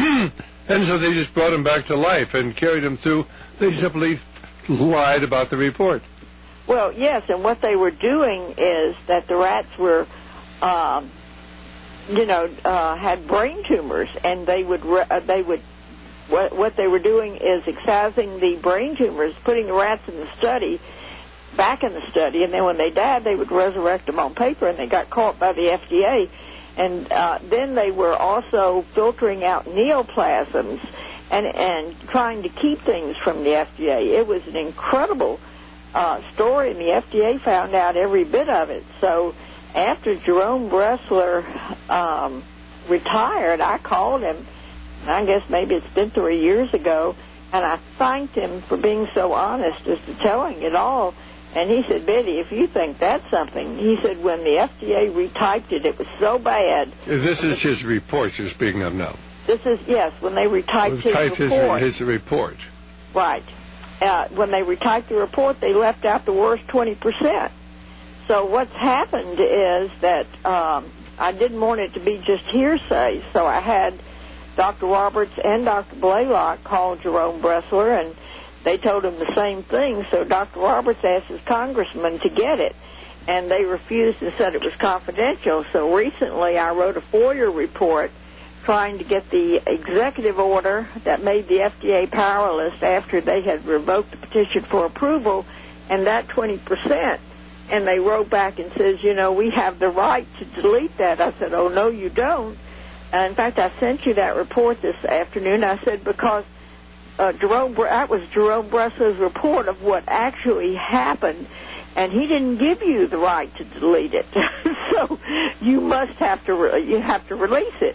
and so they just brought them back to life and carried them through. They simply lied about the report. Well, yes, and what they were doing is that the rats were, um, you know, uh, had brain tumors, and they would, re- uh, they would, what, what they were doing is excising the brain tumors, putting the rats in the study, back in the study, and then when they died, they would resurrect them on paper, and they got caught by the F D A. And uh, then they were also filtering out neoplasms and, and trying to keep things from the F D A. It was an incredible uh, story, and the F D A found out every bit of it. So after Jerome Bressler um, retired, I called him, I guess maybe it's been three years ago, and I thanked him for being so honest as to telling it all. And he said, Betty, if you think that's something, he said when the F D A retyped it, it was so bad. This is his report you're speaking of now. This is, yes, when they retyped his Typed report. His, his report. Right. Uh, when they retyped the report, they left out the worst twenty percent. So what's happened is that um, I didn't want it to be just hearsay, so I had Doctor Roberts and Doctor Blaylock call Jerome Bressler, and they told him the same thing. So Doctor Roberts asked his congressman to get it, and they refused and said it was confidential. So recently I wrote a FOIA report trying to get the executive order that made the F D A powerless after they had revoked the petition for approval, and that twenty percent. And they wrote back and says, you know, we have the right to delete that. I said, oh, no, you don't. And in fact, I sent you that report this afternoon. I said, because uh, Jerome, that was Jerome Bressler's report of what actually happened, and he didn't give you the right to delete it. So you must have to, re- you have to release it.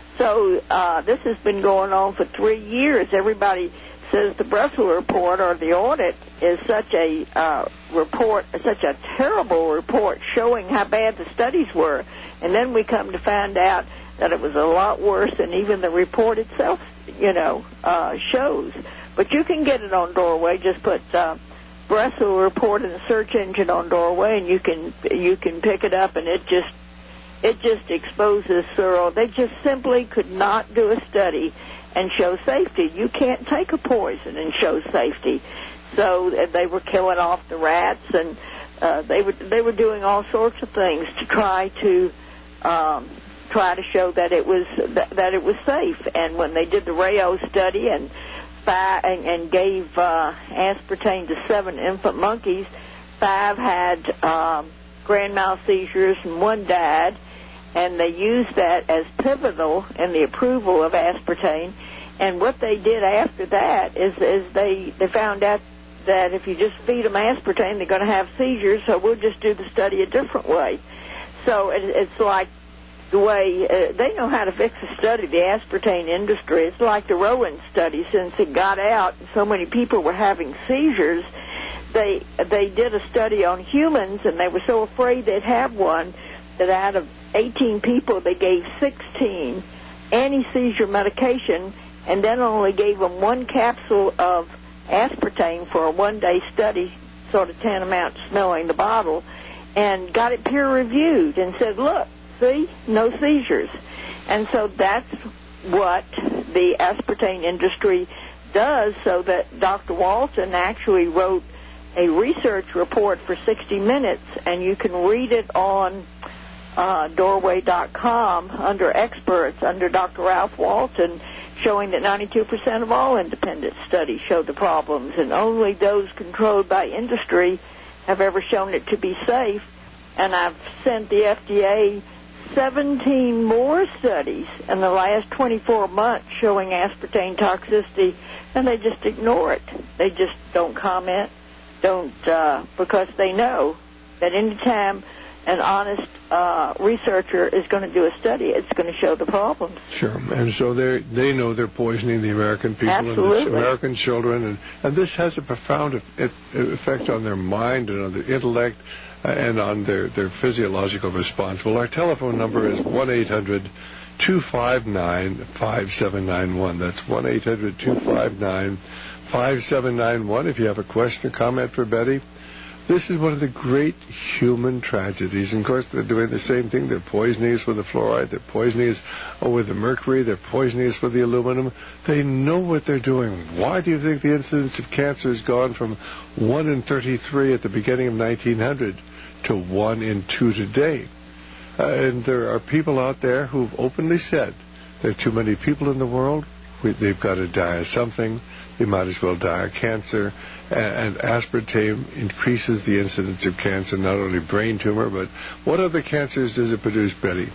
So uh, this has been going on for three years. Everybody says the Bressler report or the audit is such a uh, report, such a terrible report showing how bad the studies were. And then we come to find out that it was a lot worse than even the report itself, you know, uh, shows. But you can get it on Doorway. Just put uh, Bressler report in the search engine on Doorway, and you can you can pick it up, and it just it just exposes thorough. They just simply could not do a study and show safety. You can't take a poison and show safety. So uh, they were killing off the rats, and uh, they were they were doing all sorts of things to try to um, try to show that it was that, that it was safe. And when they did the Rayo study and five, and, and gave uh, aspartame to seven infant monkeys, five had um, grand mal seizures and one died. And they used that as pivotal in the approval of aspartame. And what they did after that is, is they, they found out that if you just feed them aspartame, they're going to have seizures, so we'll just do the study a different way. So it, it's like the way uh, they know how to fix a study, the aspartame industry. It's like the Rowan study. Since it got out and so many people were having seizures, they they did a study on humans, and they were so afraid they'd have one that out of eighteen people, they gave sixteen anti-seizure medication and then only gave them one capsule of aspartame for a one-day study, sort of tantamount to smelling the bottle, and got it peer-reviewed and said, look, see, no seizures. And so that's what the aspartame industry does, so that Doctor Walton actually wrote a research report for sixty minutes, and you can read it on Uh, doorway dot com under experts, under Doctor Ralph Walton, showing that ninety-two percent of all independent studies show the problems, and only those controlled by industry have ever shown it to be safe. And I've sent the F D A seventeen more studies in the last twenty-four months showing aspartame toxicity, and they just ignore it. They just don't comment, don't uh, because they know that any time an honest uh, researcher is going to do a study, it's going to show the problems. Sure, and so they they know they're poisoning the American people Absolutely. and the American children, and, and this has a profound e- effect on their mind and on their intellect uh, and on their, their physiological response. Well, our telephone number is one eight hundred two five nine five seven nine one. That's one eight hundred two five nine five seven nine one. If you have a question or comment for Betty, this is one of the great human tragedies. And, of course, they're doing the same thing. They're poisoning us with the fluoride. They're poisoning us with the mercury. They're poisoning us with the aluminum. They know what they're doing. Why do you think the incidence of cancer has gone from one in thirty-three at the beginning of nineteen hundred to one in two today? Uh, and there are people out there who've openly said there are too many people in the world. We, they've got to die of something. They might as well die of cancer. And, and aspartame increases the incidence of cancer, not only brain tumor, but what other cancers does it produce, Betty?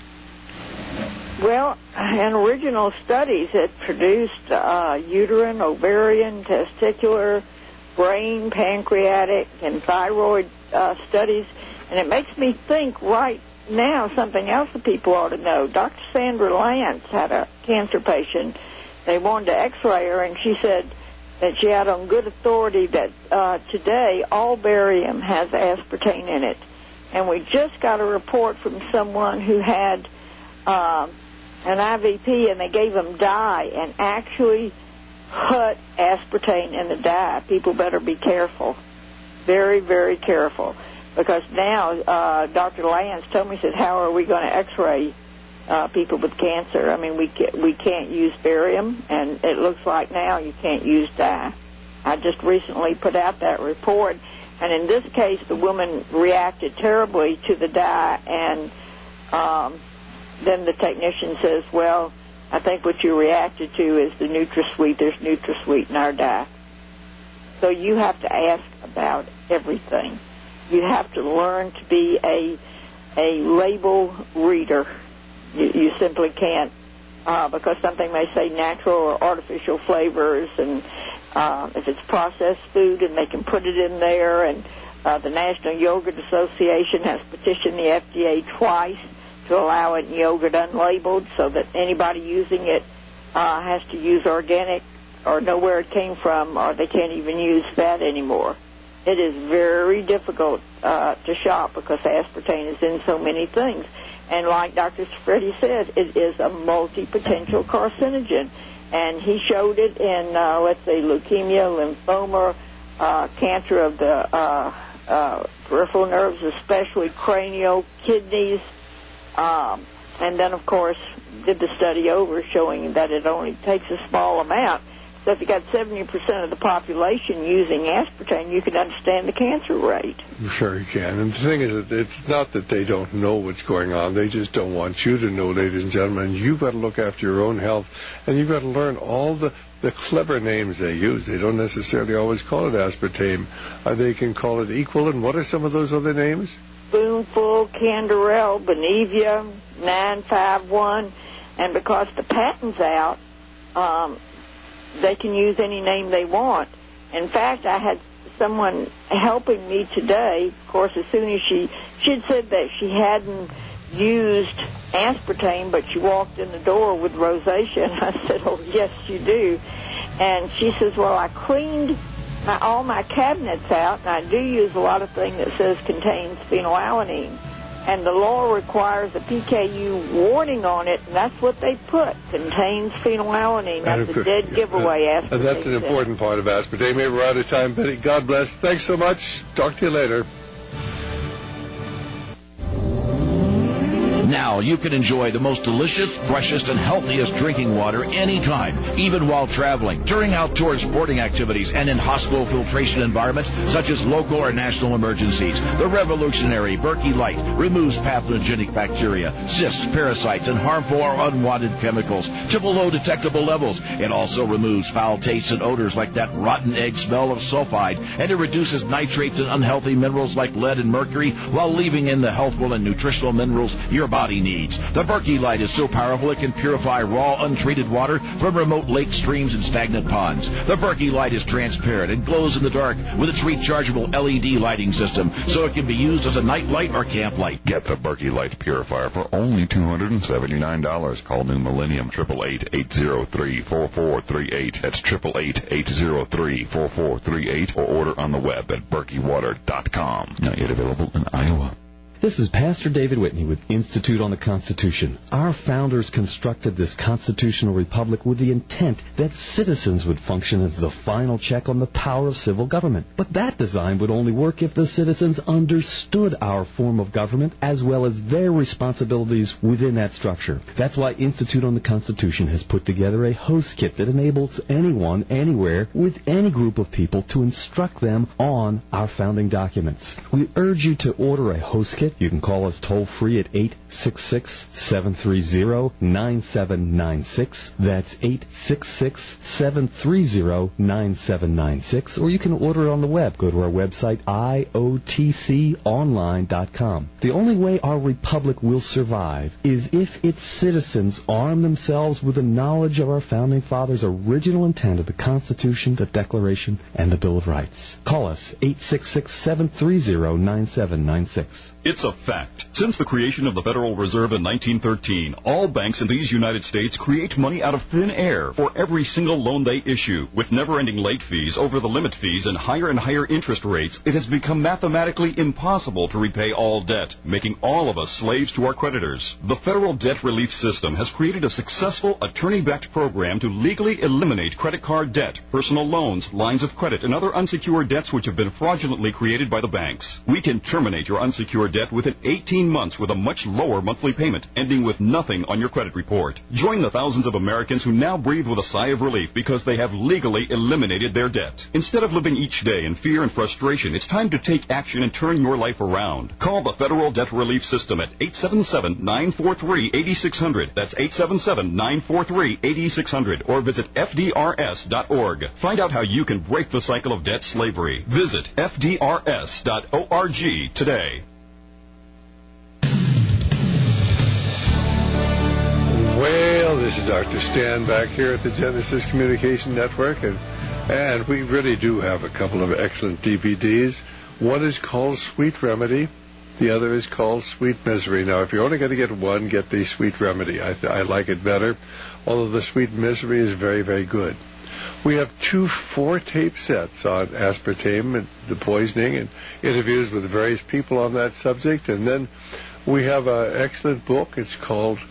Well, in original studies, it produced uh, uterine, ovarian, testicular, brain, pancreatic, and thyroid uh, studies. And it makes me think right now something else that people ought to know. Doctor Sandra Lance had a cancer patient. They wanted to x-ray her, and she said that she had on good authority that uh, today all barium has aspartame in it. And we just got a report from someone who had uh, an I V P, and they gave them dye and actually put aspartame in the dye. People better be careful. Very, very careful. Because now uh, Doctor Lance told me, he said, how are we going to x-ray uh, people with cancer? I mean, we, ca- we can't use barium, and it looks like now you can't use dye. I just recently put out that report. And in this case, the woman reacted terribly to the dye, and um, then the technician says, well, I think what you reacted to is the NutraSweet. There's NutraSweet in our dye. So you have to ask about everything. You have to learn to be a a label reader. You, you simply can't, uh, because something may say natural or artificial flavors, and Uh, if it's processed food, and they can put it in there. And uh, the National Yogurt Association has petitioned the F D A twice to allow it in yogurt unlabeled, so that anybody using it uh, has to use organic or know where it came from, or they can't even use that anymore. It is very difficult uh, to shop because aspartame is in so many things. And like Doctor Freddie said, it is a multi-potential carcinogen. And he showed it in, uh, let's say, leukemia, lymphoma, uh, cancer of the uh, uh, peripheral nerves, especially cranial, kidneys, um, and then, of course, did the study over showing that it only takes a small amount. So if you got seventy percent of the population using aspartame, you can understand the cancer rate. Sure you can. And the thing is, that it's not that they don't know what's going on. They just don't want you to know, ladies and gentlemen. You've got to look after your own health, and you've got to learn all the, the clever names they use. They don't necessarily always call it aspartame. Uh, they can call it equal. And what are some of those other names? Spoonful, Canderel, Benevia, nine five one. And because the patent's out, um, they can use any name they want. In fact, I had someone helping me today. Of course, as soon as she, she had said that she hadn't used aspartame, but she walked in the door with rosacea. And I said, oh, yes, you do. And she says, well, I cleaned my, all my cabinets out, and I do use a lot of things that says contains phenylalanine. And the law requires a P K U warning on it, and that's what they put, contains phenylalanine. That's a dead giveaway, aspartame. And that's an important part of aspartame. Maybe we're out of time, Betty. God bless. Thanks so much. Talk to you later. Now you can enjoy the most delicious, freshest, and healthiest drinking water anytime, even while traveling, during outdoor sporting activities, and in hospital filtration environments such as local or national emergencies. The revolutionary Berkey Light removes pathogenic bacteria, cysts, parasites, and harmful or unwanted chemicals to below detectable levels. It also removes foul tastes and odors like that rotten egg smell of sulfide, and it reduces nitrates and unhealthy minerals like lead and mercury while leaving in the healthful and nutritional minerals your body needs. The Berkey Light is so powerful it can purify raw, untreated water from remote lakes, streams, and stagnant ponds. The Berkey Light is transparent and glows in the dark with its rechargeable L E D lighting system, so it can be used as a night light or camp light. Get the Berkey Light Purifier for only two hundred seventy-nine dollars. Call New Millennium, eight eight eight, eight zero three, four four three eight. That's eight eight eight, eight zero three, four four three eight, or order on the web at berkey water dot com. Not yet available in Iowa. This is Pastor David Whitney with Institute on the Constitution. Our founders constructed this constitutional republic with the intent that citizens would function as the final check on the power of civil government. But that design would only work if the citizens understood our form of government as well as their responsibilities within that structure. That's why Institute on the Constitution has put together a host kit that enables anyone, anywhere, with any group of people to instruct them on our founding documents. We urge you to order a host kit. You can call us toll-free at eight six six, seven three zero, nine seven nine six. That's eight six six, seven three zero, nine seven nine six. Or you can order it on the web. Go to our website, I O T C online dot com. The only way our republic will survive is if its citizens arm themselves with the knowledge of our Founding Fathers' original intent of the Constitution, the Declaration, and the Bill of Rights. Call us, eight six six, seven three zero, nine seven nine six. It's It's a fact. Since the creation of the Federal Reserve in nineteen thirteen, all banks in these United States create money out of thin air for every single loan they issue. With never-ending late fees, over the limit fees, and higher and higher interest rates, it has become mathematically impossible to repay all debt, making all of us slaves to our creditors. The Federal Debt Relief System has created a successful attorney-backed program to legally eliminate credit card debt, personal loans, lines of credit, and other unsecured debts which have been fraudulently created by the banks. We can terminate your unsecured debt within eighteen months with a much lower monthly payment, ending with nothing on your credit report. Join the thousands of Americans who now breathe with a sigh of relief because they have legally eliminated their debt. Instead of living each day in fear and frustration, it's time to take action and turn your life around. Call the Federal Debt Relief System at eight seven seven, nine four three, eight six zero zero. That's eight seven seven, nine four three, eight six zero zero. Or visit F D R S dot org. Find out how you can break the cycle of debt slavery. Visit F D R S dot org today. Well, this is Doctor Stan back here at the Genesis Communication Network, and, and we really do have a couple of excellent D V Ds. One is called Sweet Remedy. The other is called Sweet Misery. Now, if you're only going to get one, get the Sweet Remedy. I, I like it better, although the Sweet Misery is very, very good. We have two four-tape sets on aspartame and the poisoning and interviews with various people on that subject. And then we have an excellent book. It's called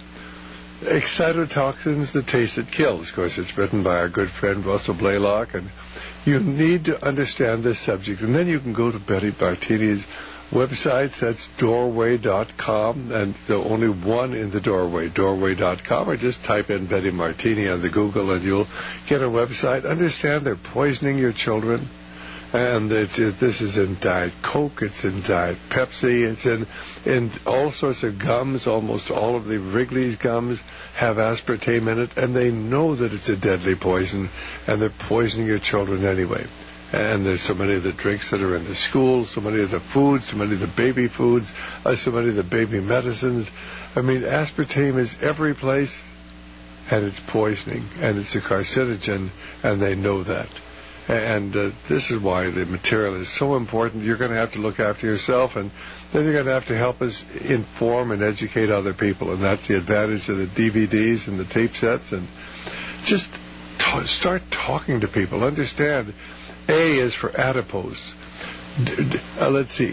Excitotoxins, The Taste That Kills. Of course, it's written by our good friend Russell Blaylock. And you need to understand this subject. And then you can go to Betty Martini's websites. That's doorway dot com, and the only one in the doorway, doorway dot com, or just type in Betty Martini on the Google and you'll get a website. Understand they're poisoning your children, and it's, it, this is in Diet Coke, it's in Diet Pepsi, it's in, in all sorts of gums. Almost all of the Wrigley's gums have aspartame in it, and they know that it's a deadly poison, and they're poisoning your children anyway. And there's so many of the drinks that are in the schools, so many of the foods, so many of the baby foods, uh, so many of the baby medicines. I mean, aspartame is every place, and it's poisoning, and it's a carcinogen, and they know that. And uh, this is why the material is so important. You're going to have to look after yourself, and then you're going to have to help us inform and educate other people, and that's the advantage of the D V Ds and the tape sets. And just t- start talking to people. Understand, A is for adipose. D- d- uh, let's see.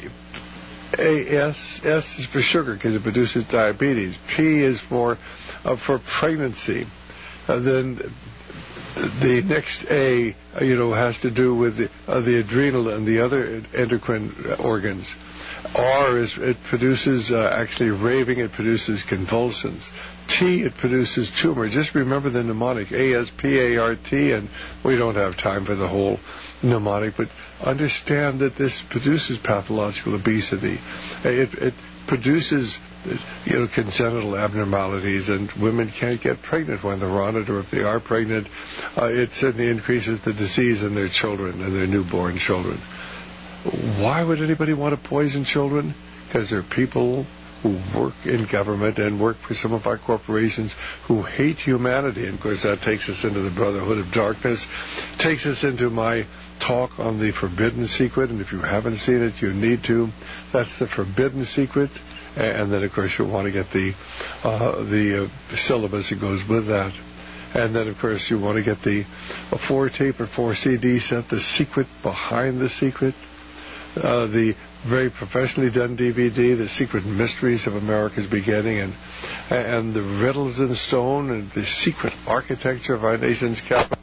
A, S, S is for sugar because it produces diabetes. P is for uh, for pregnancy. Uh, then the next A, uh, you know, has to do with the, uh, the adrenal and the other endocrine organs. R is it produces uh, actually raving. It produces convulsions. T, it produces tumor. Just remember the mnemonic. A S P A R T, and we don't have time for the whole mnemonic, but understand that this produces pathological obesity. It, it produces, you know, congenital abnormalities, and women can't get pregnant when they're on it, or if they are pregnant, uh, it certainly increases the disease in their children and their newborn children. Why would anybody want to poison children? Because there are people who work in government and work for some of our corporations who hate humanity. And, of course, that takes us into the Brotherhood of Darkness, takes us into my talk on the Forbidden Secret. And if you haven't seen it, you need to. That's the Forbidden Secret. And then, of course, you'll want to get the, uh, the uh, syllabus that goes with that. And then, of course, you want to get the a four-tape or four-C D set, The Secret Behind the Secret. Uh, the very professionally done D V D, The Secret Mysteries of America's Beginning, and and The Riddles in Stone, and The Secret Architecture of Our Nation's Capital.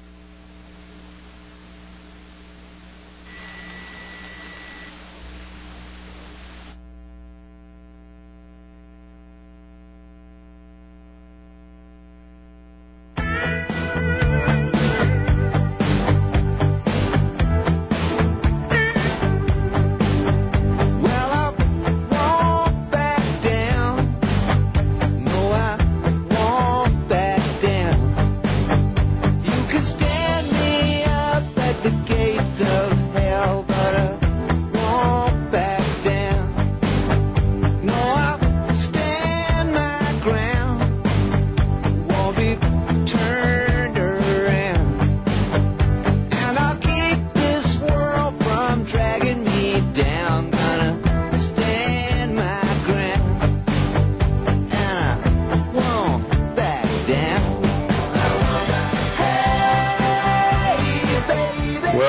Cause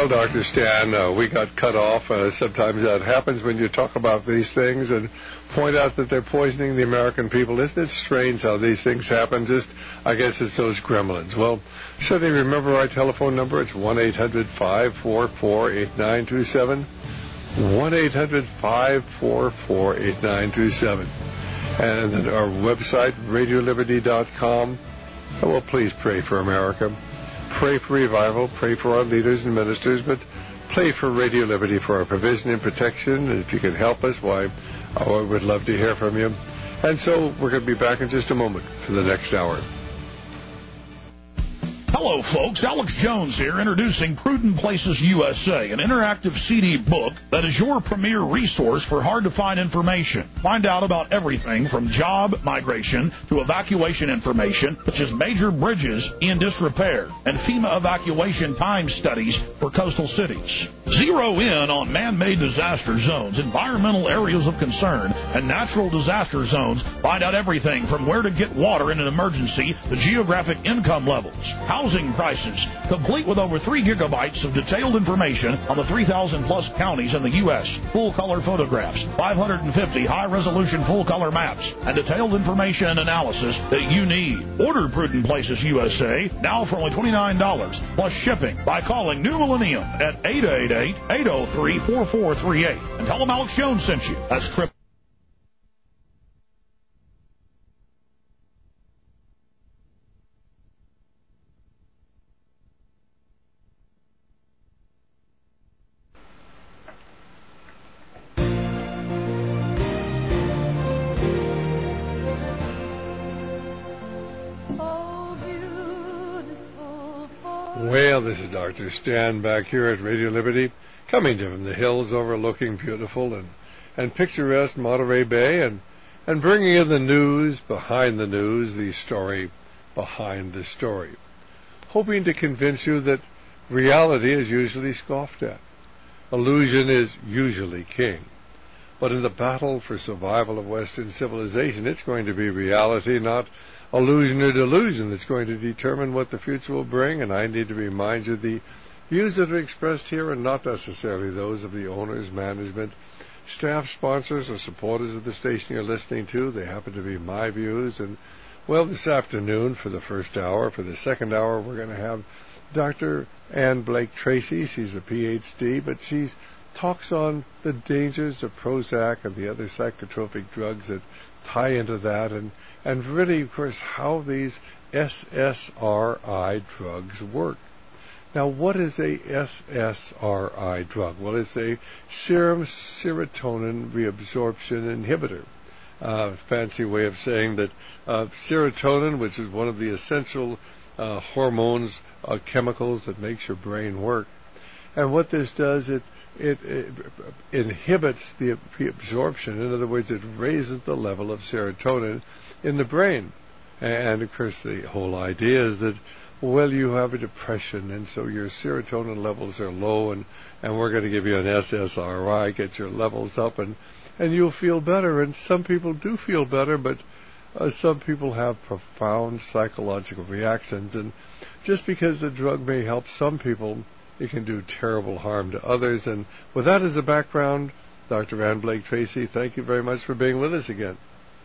Well, Doctor Stan, uh, we got cut off. Uh, sometimes that happens when you talk about these things and point out that they're poisoning the American people. Isn't it strange how these things happen? Just, I guess it's those gremlins. Well, certainly remember our telephone number. It's one eight hundred five four four eight nine two seven. one eight hundred five four four eight nine two seven. And then our website, radio liberty dot com. Oh, well, please pray for America. Pray for revival. Pray for our leaders and ministers. But pray for Radio Liberty for our provision and protection. And if you can help us, why, oh, I would love to hear from you. And so we're going to be back in just a moment for the next hour. Hello, folks. Alex Jones here, introducing Prudent Places U S A, an interactive C D book that is your premier resource for hard-to-find information. Find out about everything from job migration to evacuation information, such as major bridges in disrepair and FEMA evacuation time studies for coastal cities. Zero in on man-made disaster zones, environmental areas of concern, and natural disaster zones. Find out everything from where to get water in an emergency to geographic income levels, housing prices, complete with over three gigabytes of detailed information on the three thousand plus counties in the U S, full-color photographs, five hundred fifty high-resolution full-color maps, and detailed information and analysis that you need. Order Prudent Places U S A now for only twenty-nine dollars plus shipping by calling New Millennium at eight eight eight, eight oh three, four four three eight and tell them Alex Jones sent you. That's trip. Well, this is Doctor Stan back here at Radio Liberty, coming to from the hills overlooking beautiful and, and picturesque Monterey Bay, and, and bringing in the news behind the news, the story behind the story, hoping to convince you that reality is usually scoffed at. Illusion is usually king. But in the battle for survival of Western civilization, it's going to be reality, not illusion or delusion, that's going to determine what the future will bring. And I need to remind you, the views that are expressed here are not necessarily those of the owners, management, staff, sponsors, or supporters of the station you're listening to. They happen to be my views. And, well, this afternoon, for the first hour, for the second hour, we're going to have Doctor Ann Blake Tracy. She's a P H D, but she talks on the dangers of Prozac and the other psychotropic drugs that tie into that, and and really, of course, how these S S R I drugs work. Now, what is a S S R I drug? Well, it's a serum serotonin reabsorption inhibitor. Uh, fancy way of saying that uh, serotonin, which is one of the essential uh, hormones, uh, chemicals that makes your brain work. And what this does, it It, it inhibits the absorption. In other words, it raises the level of serotonin in the brain. And, of course, the whole idea is that, well, you have a depression, and so your serotonin levels are low, and, and we're going to give you an S S R I, get your levels up, and, and you'll feel better. And some people do feel better, but uh, some people have profound psychological reactions. And just because the drug may help some people, it can do terrible harm to others. And with that as a background, Doctor Ann Blake Tracy, thank you very much for being with us again.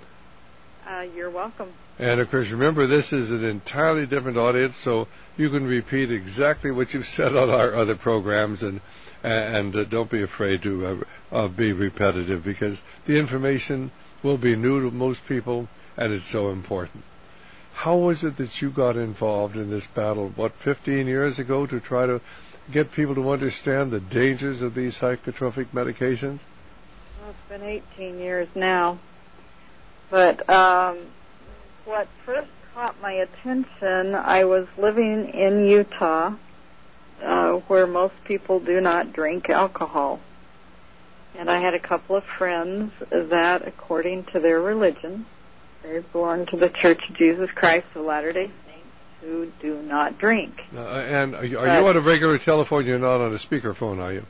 Uh, you're welcome. And, of course, remember, this is an entirely different audience, so you can repeat exactly what you've said on our other programs, and and uh, don't be afraid to uh, uh, be repetitive, because the information will be new to most people, and it's so important. How was it that you got involved in this battle, what, fifteen years ago, to try to get people to understand the dangers of these psychotropic medications? Well, it's been eighteen years now. But um, what first caught my attention, I was living in Utah, uh, where most people do not drink alcohol. And I had a couple of friends that, according to their religion, they belong to the Church of Jesus Christ of Latter-day Saints, who do not drink. Uh, and are you, are you on a regular telephone? You're not on a speakerphone, are you?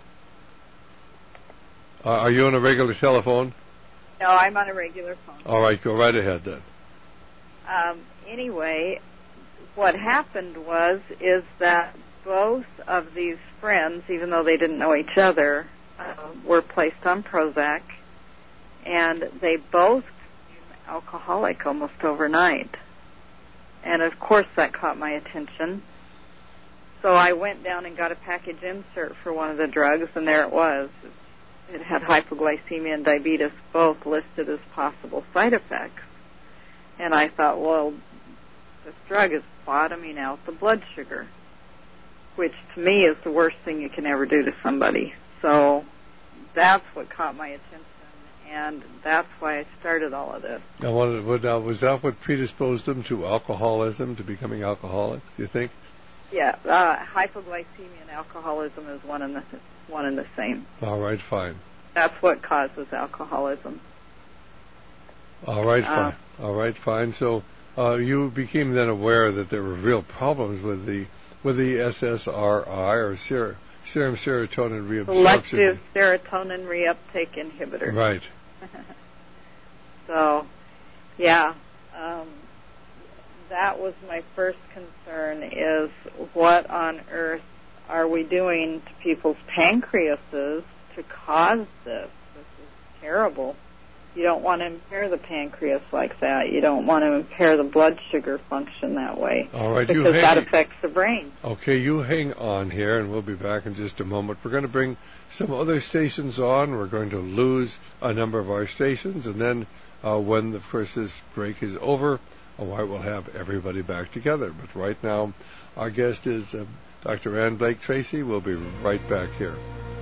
Uh, are you on a regular telephone? No, I'm on a regular phone. All right, go right ahead then. Um, anyway, what happened was is that both of these friends, even though they didn't know each other, uh, were placed on Prozac, and they both became alcoholic almost overnight. And, of course, that caught my attention. So I went down and got a package insert for one of the drugs, and there it was. It had hypoglycemia and diabetes both listed as possible side effects. And I thought, well, this drug is bottoming out the blood sugar, which to me is the worst thing you can ever do to somebody. So that's what caught my attention, and that's why I started all of this. Now, what, what, uh, was that what predisposed them to alcoholism, to becoming alcoholics, do you think? Yeah, uh, hypoglycemia and alcoholism is one and the one and the same. All right, fine. That's what causes alcoholism. All right, Uh, fine. All right, fine. So uh, you became then aware that there were real problems with the with the S S R I, or ser- serum serotonin reabsorption. Selective serotonin reuptake inhibitor. Right. So, yeah, um, that was my first concern, is what on earth are we doing to people's pancreases to cause this? This is terrible. You don't want to impair the pancreas like that. You don't want to impair the blood sugar function that way. All right, because you hang, that affects the brain. Okay, you hang on here, and we'll be back in just a moment. We're going to bring some other stations on. We're going to lose a number of our stations, and then uh, when, of course, this break is over, oh, I will have everybody back together. But right now, our guest is uh, Doctor Ann Blake Tracy. We'll be right back here.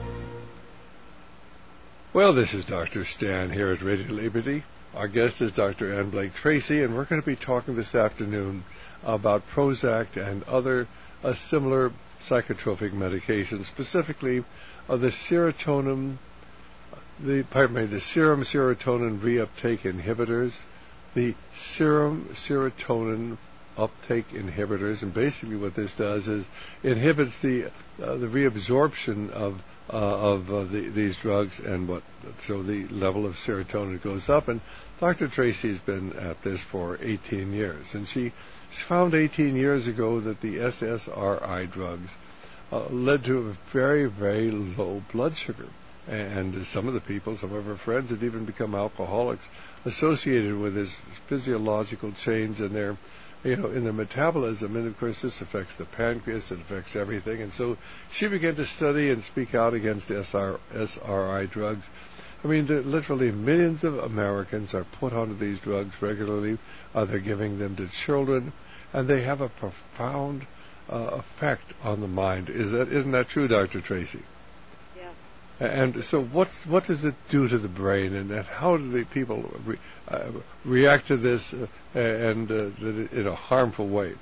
Well, this is Doctor Stan here at Radio Liberty. Our guest is Doctor Ann Blake Tracy, and we're going to be talking this afternoon about Prozac and other uh, similar psychotropic medications, specifically uh, the serotonin, the pardon me, the serum serotonin reuptake inhibitors, the serum serotonin uptake inhibitors, and basically what this does is inhibits the uh, the reabsorption of uh, of uh, the, these drugs, and what so the level of serotonin goes up. And Doctor Tracy's been at this for eighteen years, and she, she found eighteen years ago that the S S R I drugs uh, led to a very, very low blood sugar. And some of the people, some of her friends, had even become alcoholics associated with this physiological change in their, you know, in their metabolism. And of course, this affects the pancreas, it affects everything. And so she began to study and speak out against S R I drugs. I mean, literally millions of Americans are put onto these drugs regularly. Uh, they're giving them to children, and they have a profound uh, effect on the mind. Is that isn't that true, Doctor Tracy? And so what's, what does it do to the brain, and, and how do the people re, uh, react to this uh, and uh, in a harmful way?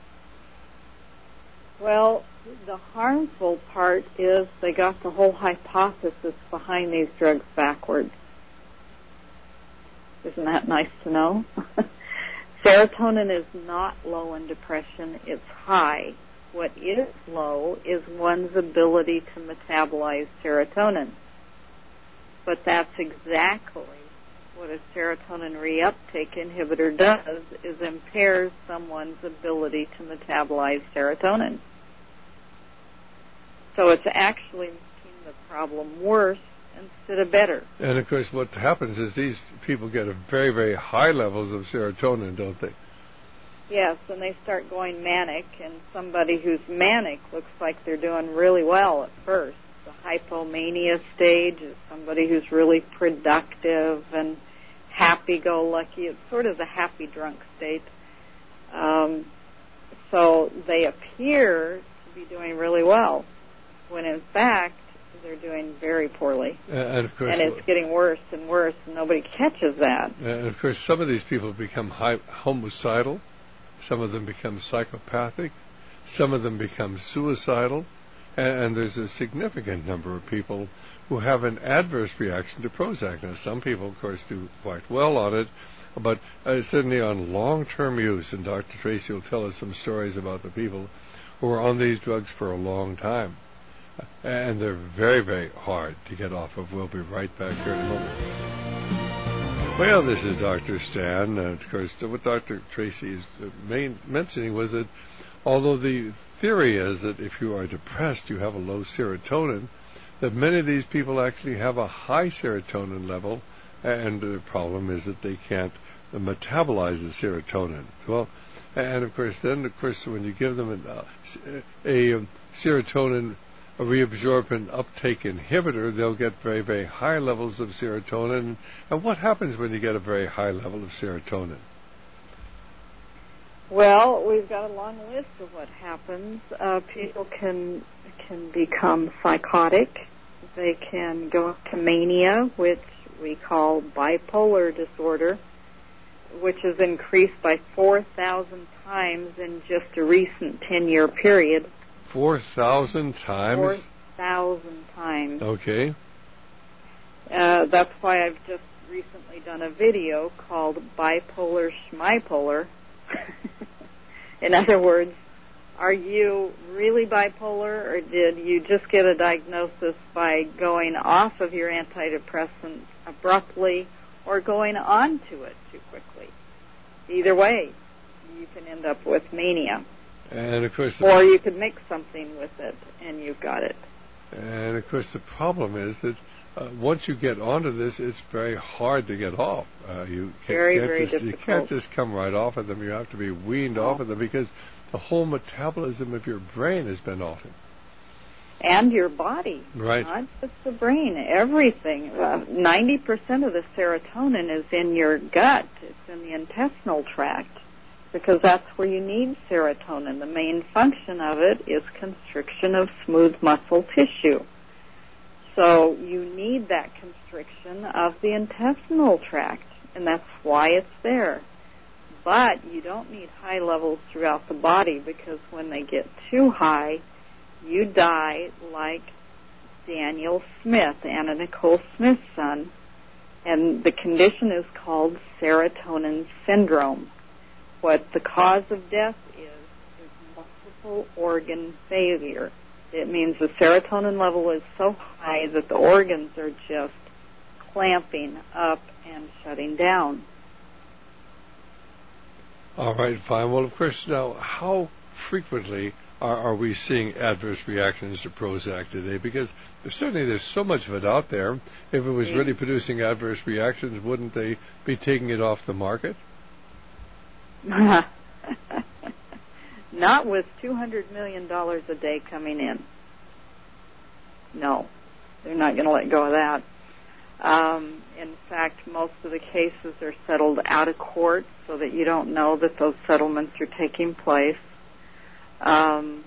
Well, the harmful part is they got the whole hypothesis behind these drugs backwards. Isn't that nice to know? Serotonin is not low in depression, it's high. What is low is one's ability to metabolize serotonin. But that's exactly what a serotonin reuptake inhibitor does, is impairs someone's ability to metabolize serotonin. So it's actually making the problem worse instead of better. And of course what happens is these people get a very, very high levels of serotonin, don't they? Yes, and they start going manic, and somebody who's manic looks like they're doing really well at first. The hypomania stage is somebody who's really productive and happy-go-lucky. It's sort of the happy drunk state. Um, so they appear to be doing really well, when in fact they're doing very poorly. Uh, and of course, and it's getting worse and worse, and nobody catches that. And of course, some of these people become hi- homicidal. Some of them become psychopathic. Some of them become suicidal. And, and there's a significant number of people who have an adverse reaction to Prozac. Now, some people, of course, do quite well on it, but uh, certainly on long-term use, and Doctor Tracy will tell us some stories about the people who are on these drugs for a long time. And they're very, very hard to get off of. We'll be right back here in a moment. Well, this is Doctor Stan. Uh, of course, what Doctor Tracy is uh, main, mentioning was that although the theory is that if you are depressed, you have a low serotonin, that many of these people actually have a high serotonin level, and the problem is that they can't metabolize the serotonin. Well, and of course, then, of course, when you give them a, a, a serotonin a reabsorption uptake inhibitor, they'll get very, very high levels of serotonin. And what happens when you get a very high level of serotonin? Well, we've got a long list of what happens. Uh, people can can become psychotic. They can go into mania, which we call bipolar disorder, which is increased by four thousand times in just a recent ten-year period. four thousand times? four thousand times. Okay. Uh, that's why I've just recently done a video called Bipolar Schmipolar. In other words, are you really bipolar, or did you just get a diagnosis by going off of your antidepressant abruptly or going on to it too quickly? Either way, you can end up with mania. And of course, or you could mix something with it, and you've got it. And of course, the problem is that uh, once you get onto this, it's very hard to get off. Uh, you can't, very, can't very just, difficult. You can't just come right off of them. You have to be weaned oh. off of them because the whole metabolism of your brain has been altered. And your body, right? Not just the brain. Everything. Uh, Ninety percent of the serotonin is in your gut. It's in the intestinal tract, because that's where you need serotonin. The main function of it is constriction of smooth muscle tissue. So you need that constriction of the intestinal tract, and that's why it's there. But you don't need high levels throughout the body, because when they get too high, you die like Daniel Smith, Anna Nicole Smith's son, and the condition is called serotonin syndrome. What the cause of death is, is multiple organ failure. It means the serotonin level is so high that the organs are just clamping up and shutting down. All right, fine. Well, of course, now, how frequently are, are we seeing adverse reactions to Prozac today? Because certainly there's so much of it out there. If it was mm. really producing adverse reactions, wouldn't they be taking it off the market? Not with two hundred million dollars a day coming in. No, they're not going to let go of that. Um, in fact, most of the cases are settled out of court so that you don't know that those settlements are taking place. Um,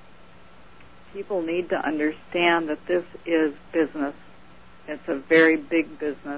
people need to understand that this is business. It's a very big business.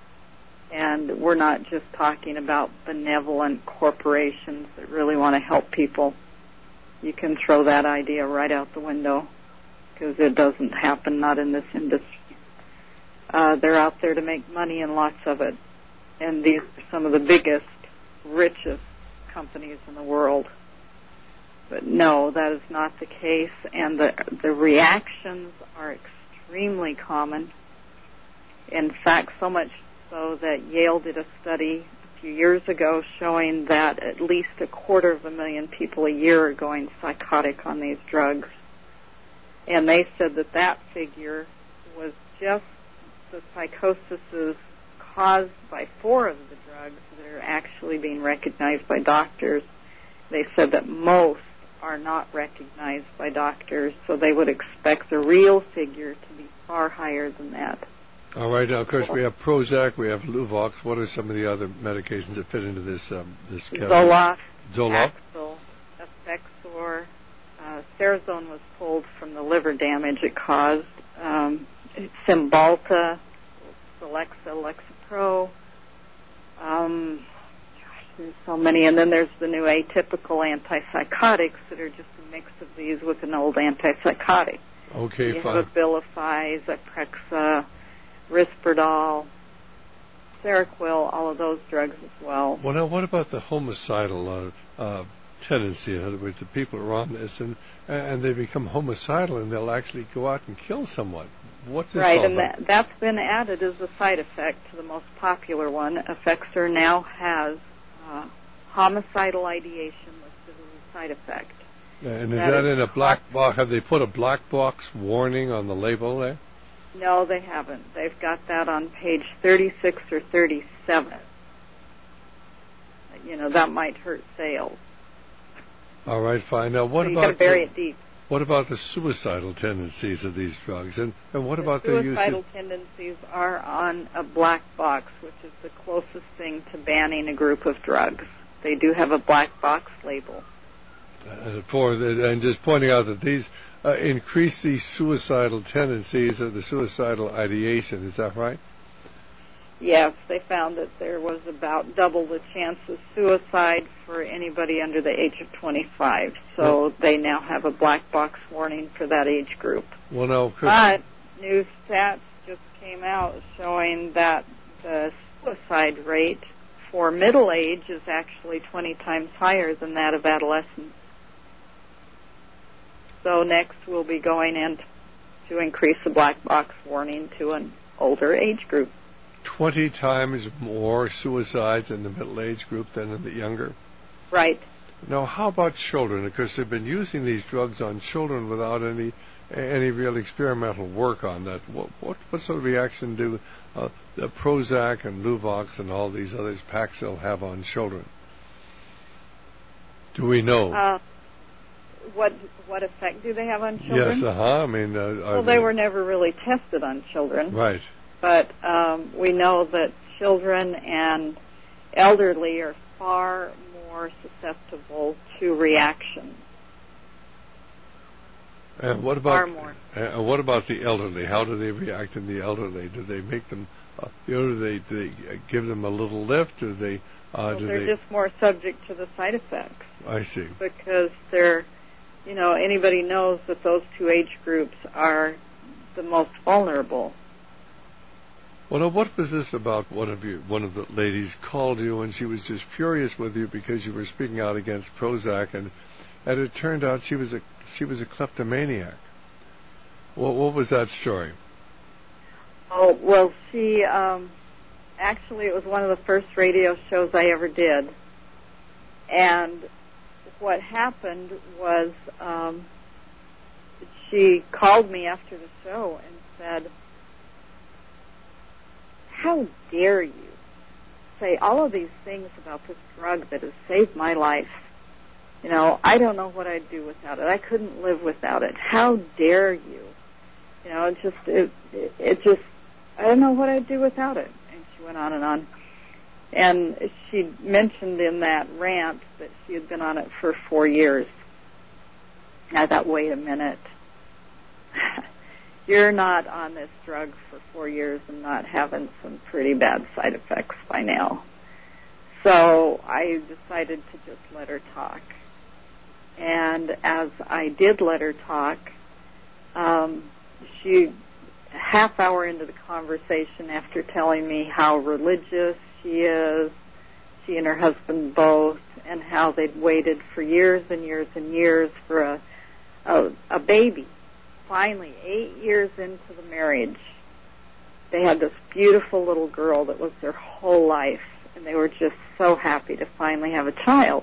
And we're not just talking about benevolent corporations that really want to help people. You can throw that idea right out the window, because it doesn't happen, not in this industry. Uh, they're out there to make money, and lots of it. And these are some of the biggest, richest companies in the world. But no, that is not the case, and the the reactions are extremely common. In fact, so much so that Yale did a study a few years ago showing that at least a quarter of a million people a year are going psychotic on these drugs. And they said that that figure was just the psychoses caused by four of the drugs that are actually being recognized by doctors. They said that most are not recognized by doctors, so they would expect the real figure to be far higher than that. All right. Now, of course, we have Prozac, we have Luvox. What are some of the other medications that fit into this um, this category? Zoloft, Zoloft, Paxil, Effexor. Uh, Cerazone was pulled from the liver damage it caused. Um, Cymbalta, Celexa, Lexapro. Um, gosh, there's so many. And then there's the new atypical antipsychotics that are just a mix of these with an old antipsychotic. Okay, you fine. have Abilify, Zyprexa, Risperdal, Seroquel, all of those drugs as well. Well, now, what about the homicidal uh, uh, tendency? In other words, the people are on this and and they become homicidal and they'll actually go out and kill someone. What's this right, all and about? that, that's been added as a side effect to the most popular one. Effexor now has uh, homicidal ideation listed as a side effect. And is that that is in a black box? Have they put a black box warning on the label there? No, they haven't. They've got that on page thirty-six or thirty-seven. You know, that might hurt sales. All right, fine. Now, what so you about gotta bury the, it deep. What about the suicidal tendencies of these drugs, and and what the about their use? Suicidal tendencies are on a black box, which is the closest thing to banning a group of drugs. They do have a black box label. Uh, for the, and just pointing out that these uh, increase the suicidal tendencies of the suicidal ideation. Is that right? Yes, they found that there was about double the chance of suicide for anybody under the age of twenty-five. So well, they now have a black box warning for that age group. Well, no. But new stats just came out showing that the suicide rate for middle age is actually twenty times higher than that of adolescents. So next we'll be going in to increase the black box warning to an older age group. twenty times more suicides in the middle age group than in the younger? Right. Now, how about children? Because they've been using these drugs on children without any any real experimental work on that. What what, what sort of reaction do uh, the Prozac and Luvox and all these others, Paxil, have on children? Do we know? Uh, what what effect do they have on children? Yes, uh-huh. I mean, uh, well, they, they were never really tested on children. Right. But um, we know that children and elderly are far more susceptible to reactions. And what about far more. Uh, what about the elderly? How do they react in the elderly? Do they make them? Uh, you know, do they, do they give them a little lift? Do they? Uh, well, do they're they... just more subject to the side effects. I see. Because they're, you know, anybody knows that those two age groups are the most vulnerable. Well, now, what was this about? One of you, one of the ladies called you, and she was just furious with you because you were speaking out against Prozac, and and it turned out she was a she was a kleptomaniac. What what was that story? Oh well, she um, actually it was one of the first radio shows I ever did, and what happened was um, she called me after the show and said, "How dare you say all of these things about this drug that has saved my life? You know, I don't know what I'd do without it. I couldn't live without it. How dare you? You know, it just, it, it, it just, I don't know what I'd do without it." And she went on and on. And she mentioned in that rant that she had been on it for four years. I thought, wait a minute. You're not on this drug for four years and not having some pretty bad side effects by now. So I decided to just let her talk. And as I did let her talk, um, she, half hour into the conversation, after telling me how religious she is, she and her husband both, and how they'd waited for years and years and years for a, a, a baby. Finally, eight years into the marriage, they had this beautiful little girl that was their whole life, and they were just so happy to finally have a child.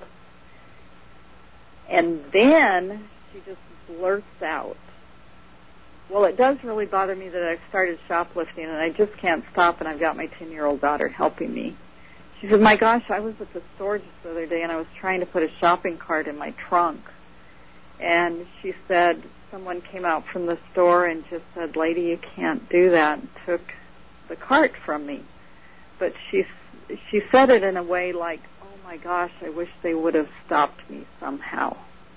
And then she just blurts out, "Well, it does really bother me that I've started shoplifting, and I just can't stop, and I've got my ten-year-old daughter helping me." She said, "My gosh, I was at the store just the other day, and I was trying to put a shopping cart in my trunk." And she said, someone came out from the store and just said, "Lady, you can't do that," and took the cart from me. But she she said it in a way like, "Oh my gosh, I wish they would have stopped me somehow."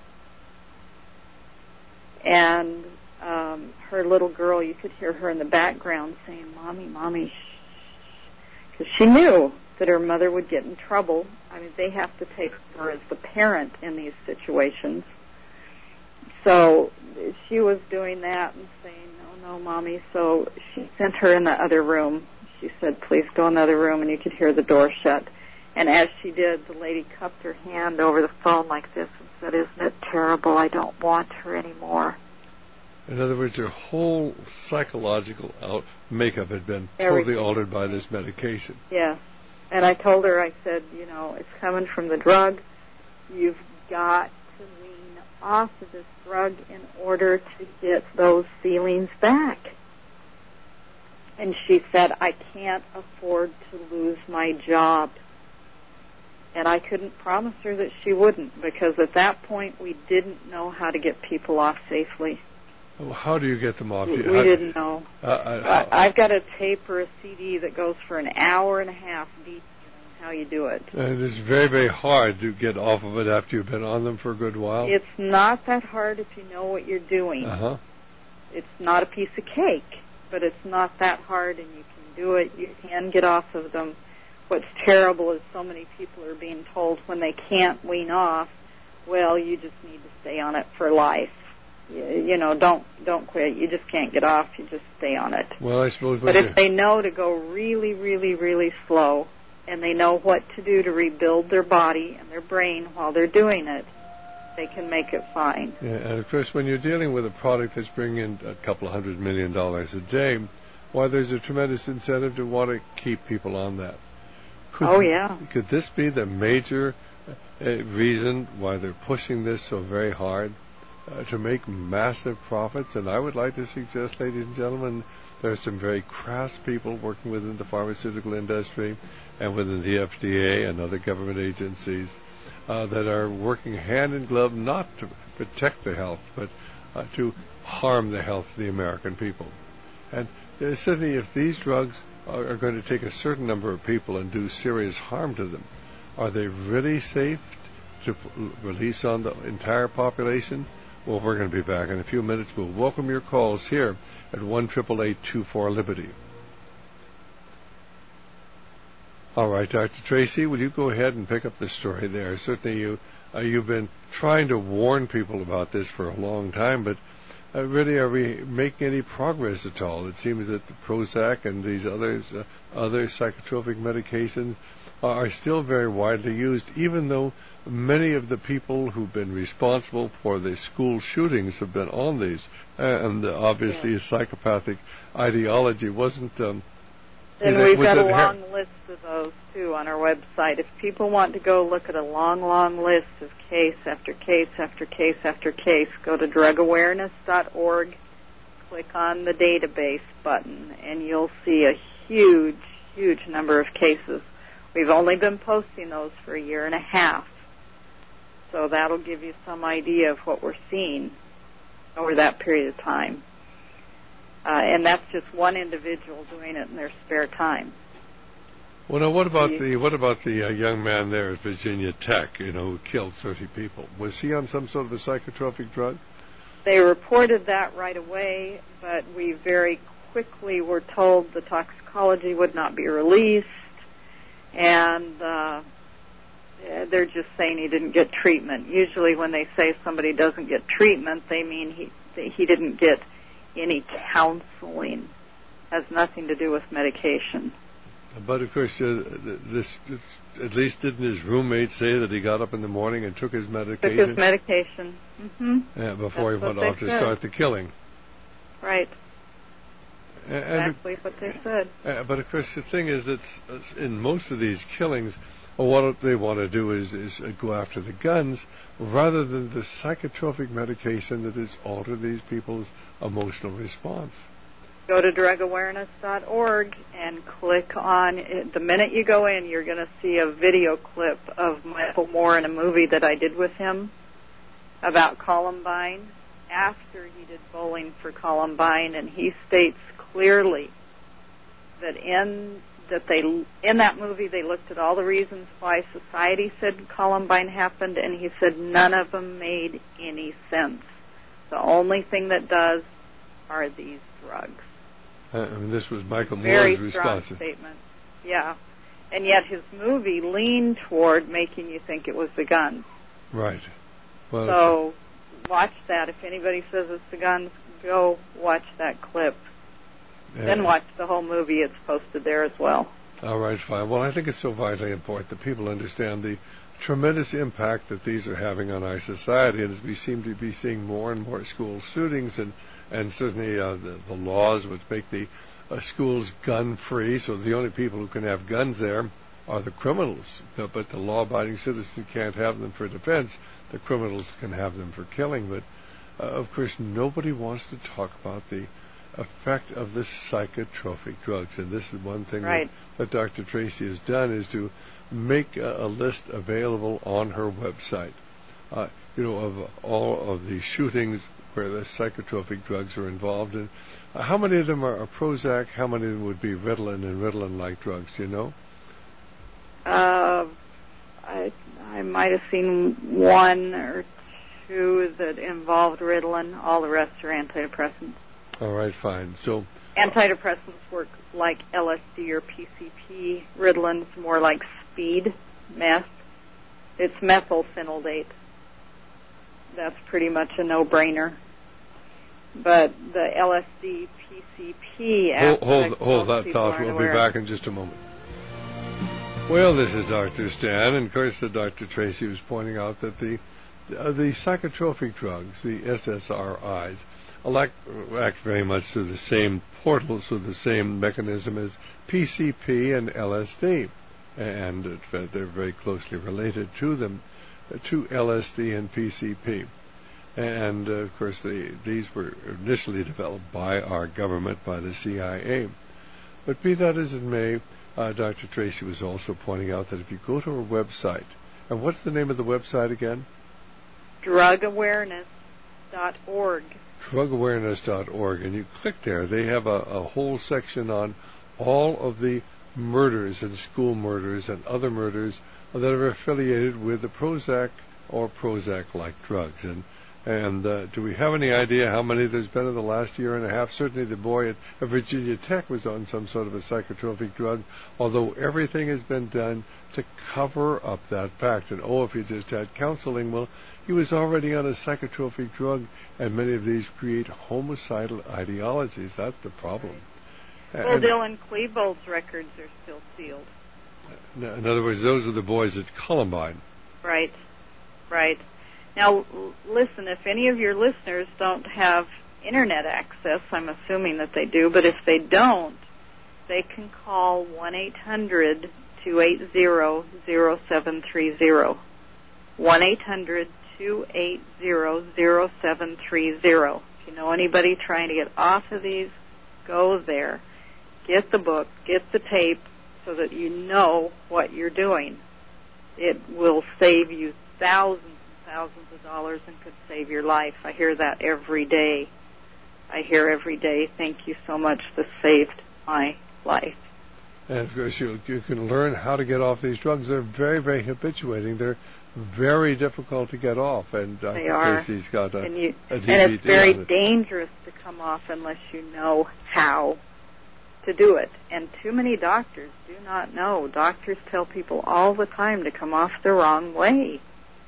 And um, her little girl, you could hear her in the background saying, "Mommy, Mommy," because she knew that her mother would get in trouble. I mean, they have to take her as the parent in these situations. So she was doing that and saying, "No, no, Mommy." So she sent her in the other room. She said, "Please go in the other room," and you could hear the door shut. And as she did, the lady cupped her hand over the phone like this and said, "Isn't it terrible? I don't want her anymore." In other words, her whole psychological out- makeup had been Everything. totally altered by this medication. Yes. And I told her, I said, you know, it's coming from the drug. You've got to wean off of this drug in order to get those feelings back. And she said, I can't afford to lose my job. And I couldn't promise her that she wouldn't, because at that point we didn't know how to get people off safely. Well, how do you get them off? We, how, we didn't know. Uh, uh, I, I've got a tape or a C D that goes for an hour and a half detailing how you do it. And it's very, very hard to get off of it after you've been on them for a good while. It's not that hard if you know what you're doing. Uh-huh. It's not a piece of cake, but it's not that hard, and you can do it. You can get off of them. What's terrible is so many people are being told when they can't wean off, well, you just need to stay on it for life. You, you know, don't don't quit. You just can't get off. You just stay on it. Well, I suppose. But if they know to go really, really, really slow, and they know what to do to rebuild their body and their brain while they're doing it, they can make it fine. Yeah, and of course, when you're dealing with a product that's bringing in a couple of hundred million dollars a day, why, there's a tremendous incentive to want to keep people on that. Could, oh, yeah. Could this be the major uh, reason why they're pushing this so very hard, uh, to make massive profits? And I would like to suggest, ladies and gentlemen, there are some very crass people working within the pharmaceutical industry and within the F D A and other government agencies uh, that are working hand in glove not to protect the health, but uh, to harm the health of the American people. And uh, certainly if these drugs are, are going to take a certain number of people and do serious harm to them, are they really safe to p- release on the entire population? Well, we're going to be back in a few minutes. We'll welcome your calls here at one eight eight eight, two four, Liberty. All right, Doctor Tracy, will you go ahead and pick up the story there? Certainly you, uh, you've been trying to warn people about this for a long time, but uh, really, are we making any progress at all? It seems that the Prozac and these others, uh, other psychotropic medications are still very widely used, even though many of the people who've been responsible for the school shootings have been on these. Uh, and uh, obviously, yeah. psychopathic ideology wasn't... Um, and we've got a long her- list of those, too, on our website. If people want to go look at a long, long list of case after case after case after case, go to drug awareness dot org, click on the database button, and you'll see a huge, huge number of cases. We've only been posting those for a year and a half, so that'll give you some idea of what we're seeing over that period of time. Uh, and that's just one individual doing it in their spare time. Well, now, what about the what about the uh, young man there at Virginia Tech, you know, who killed thirty people? Was he on some sort of a psychotropic drug? They reported that right away, but we very quickly were told the toxicology would not be released, and uh, they're just saying he didn't get treatment. Usually when they say somebody doesn't get treatment, they mean he he didn't get any counseling. Has nothing to do with medication. But of course, uh, this, this at least didn't his roommate say that he got up in the morning and took his medication? Took his medication. Mm-hmm. Yeah, before That's he went off to said. start the killing. Right. And, exactly what they said. Uh, but of course, the thing is that in most of these killings, well, what they want to do is, is go after the guns rather than the psychotropic medication that has altered these people's emotional response. Go to drug awareness dot org and click on it. The minute you go in, you're going to see a video clip of Michael Moore in a movie that I did with him about Columbine after he did Bowling for Columbine, and he states clearly that in that they in that movie they looked at all the reasons why society said Columbine happened, and he said none of them made any sense. The only thing that does are these drugs. Uh, I mean, this was Michael Very Moore's strong response. Statement. Yeah, and yet his movie leaned toward making you think it was the guns. Right. Well, so watch that. If anybody says it's the guns, go watch that clip. Yeah. Then watch the whole movie. It's posted there as well. All right, fine. Well, I think it's so vitally important that people understand the tremendous impact that these are having on our society, and as we seem to be seeing more and more school shootings, and, and certainly uh, the, the laws which make the uh, schools gun-free, so the only people who can have guns there are the criminals, but the law-abiding citizen can't have them for defense. The criminals can have them for killing. But, uh, of course, nobody wants to talk about the effect of the psychotropic drugs. And this is one thing right. that, that Doctor Tracy has done, is to make a, a list available on her website, uh, you know, of all of the shootings where the psychotropic drugs are involved. And uh, how many of them are, are Prozac? How many of them would be Ritalin and Ritalin-like drugs? Do you know? Uh, I I might have seen one or two that involved Ritalin. All the rest are antidepressants. All right, fine. So antidepressants work like L S D or P C P. Ritalin's more like speed, meth. It's methylphenidate. That's pretty much a no-brainer. But the L S D, P C P aspect, hold, hold, hold that thought. We'll be back in just a moment. Well, this is Doctor Stan, and of course, uh, Doctor Tracy was pointing out that the uh, the psychotropic drugs, the S S R Is, act, act very much through the same portals, through the same mechanism as P C P and L S D, and uh, they're very closely related to them, uh, to L S D and P C P. And, uh, of course, they, these were initially developed by our government, by the C I A. But be that as it may, uh, Doctor Tracy was also pointing out that if you go to her website, and what's the name of the website again? drug awareness dot org. drug awareness dot org, and you click there. They have a, a whole section on all of the murders and school murders and other murders that are affiliated with the Prozac or Prozac-like drugs. And And uh, do we have any idea how many there's been in the last year and a half? Certainly the boy at, at Virginia Tech was on some sort of a psychotropic drug, although everything has been done to cover up that fact. And, oh, if he just had counseling, well, he was already on a psychotropic drug, and many of these create homicidal ideologies. That's the problem. Right. Well, and Dylan Klebold's records are still sealed. In other words, those are the boys at Columbine. Right, right. Now, l- listen, if any of your listeners don't have Internet access, I'm assuming that they do, but if they don't, they can call one eight hundred two eight zero zero seven three zero. one eight hundred two eight zero zero seven three zero. If you know anybody trying to get off of these, go there. Get the book, get the tape, so that you know what you're doing. It will save you thousands thousands of dollars and could save your life. I hear that every day. I hear every day, thank you so much, this saved my life. And of course, you, you can learn how to get off these drugs. They're very, very habituating. They're very difficult to get off. And Doctor They are. Tracy's got a, and, you, a D V D and it's very on it. dangerous to come off unless you know how to do it. And too many doctors do not know. Doctors tell people all the time to come off the wrong way.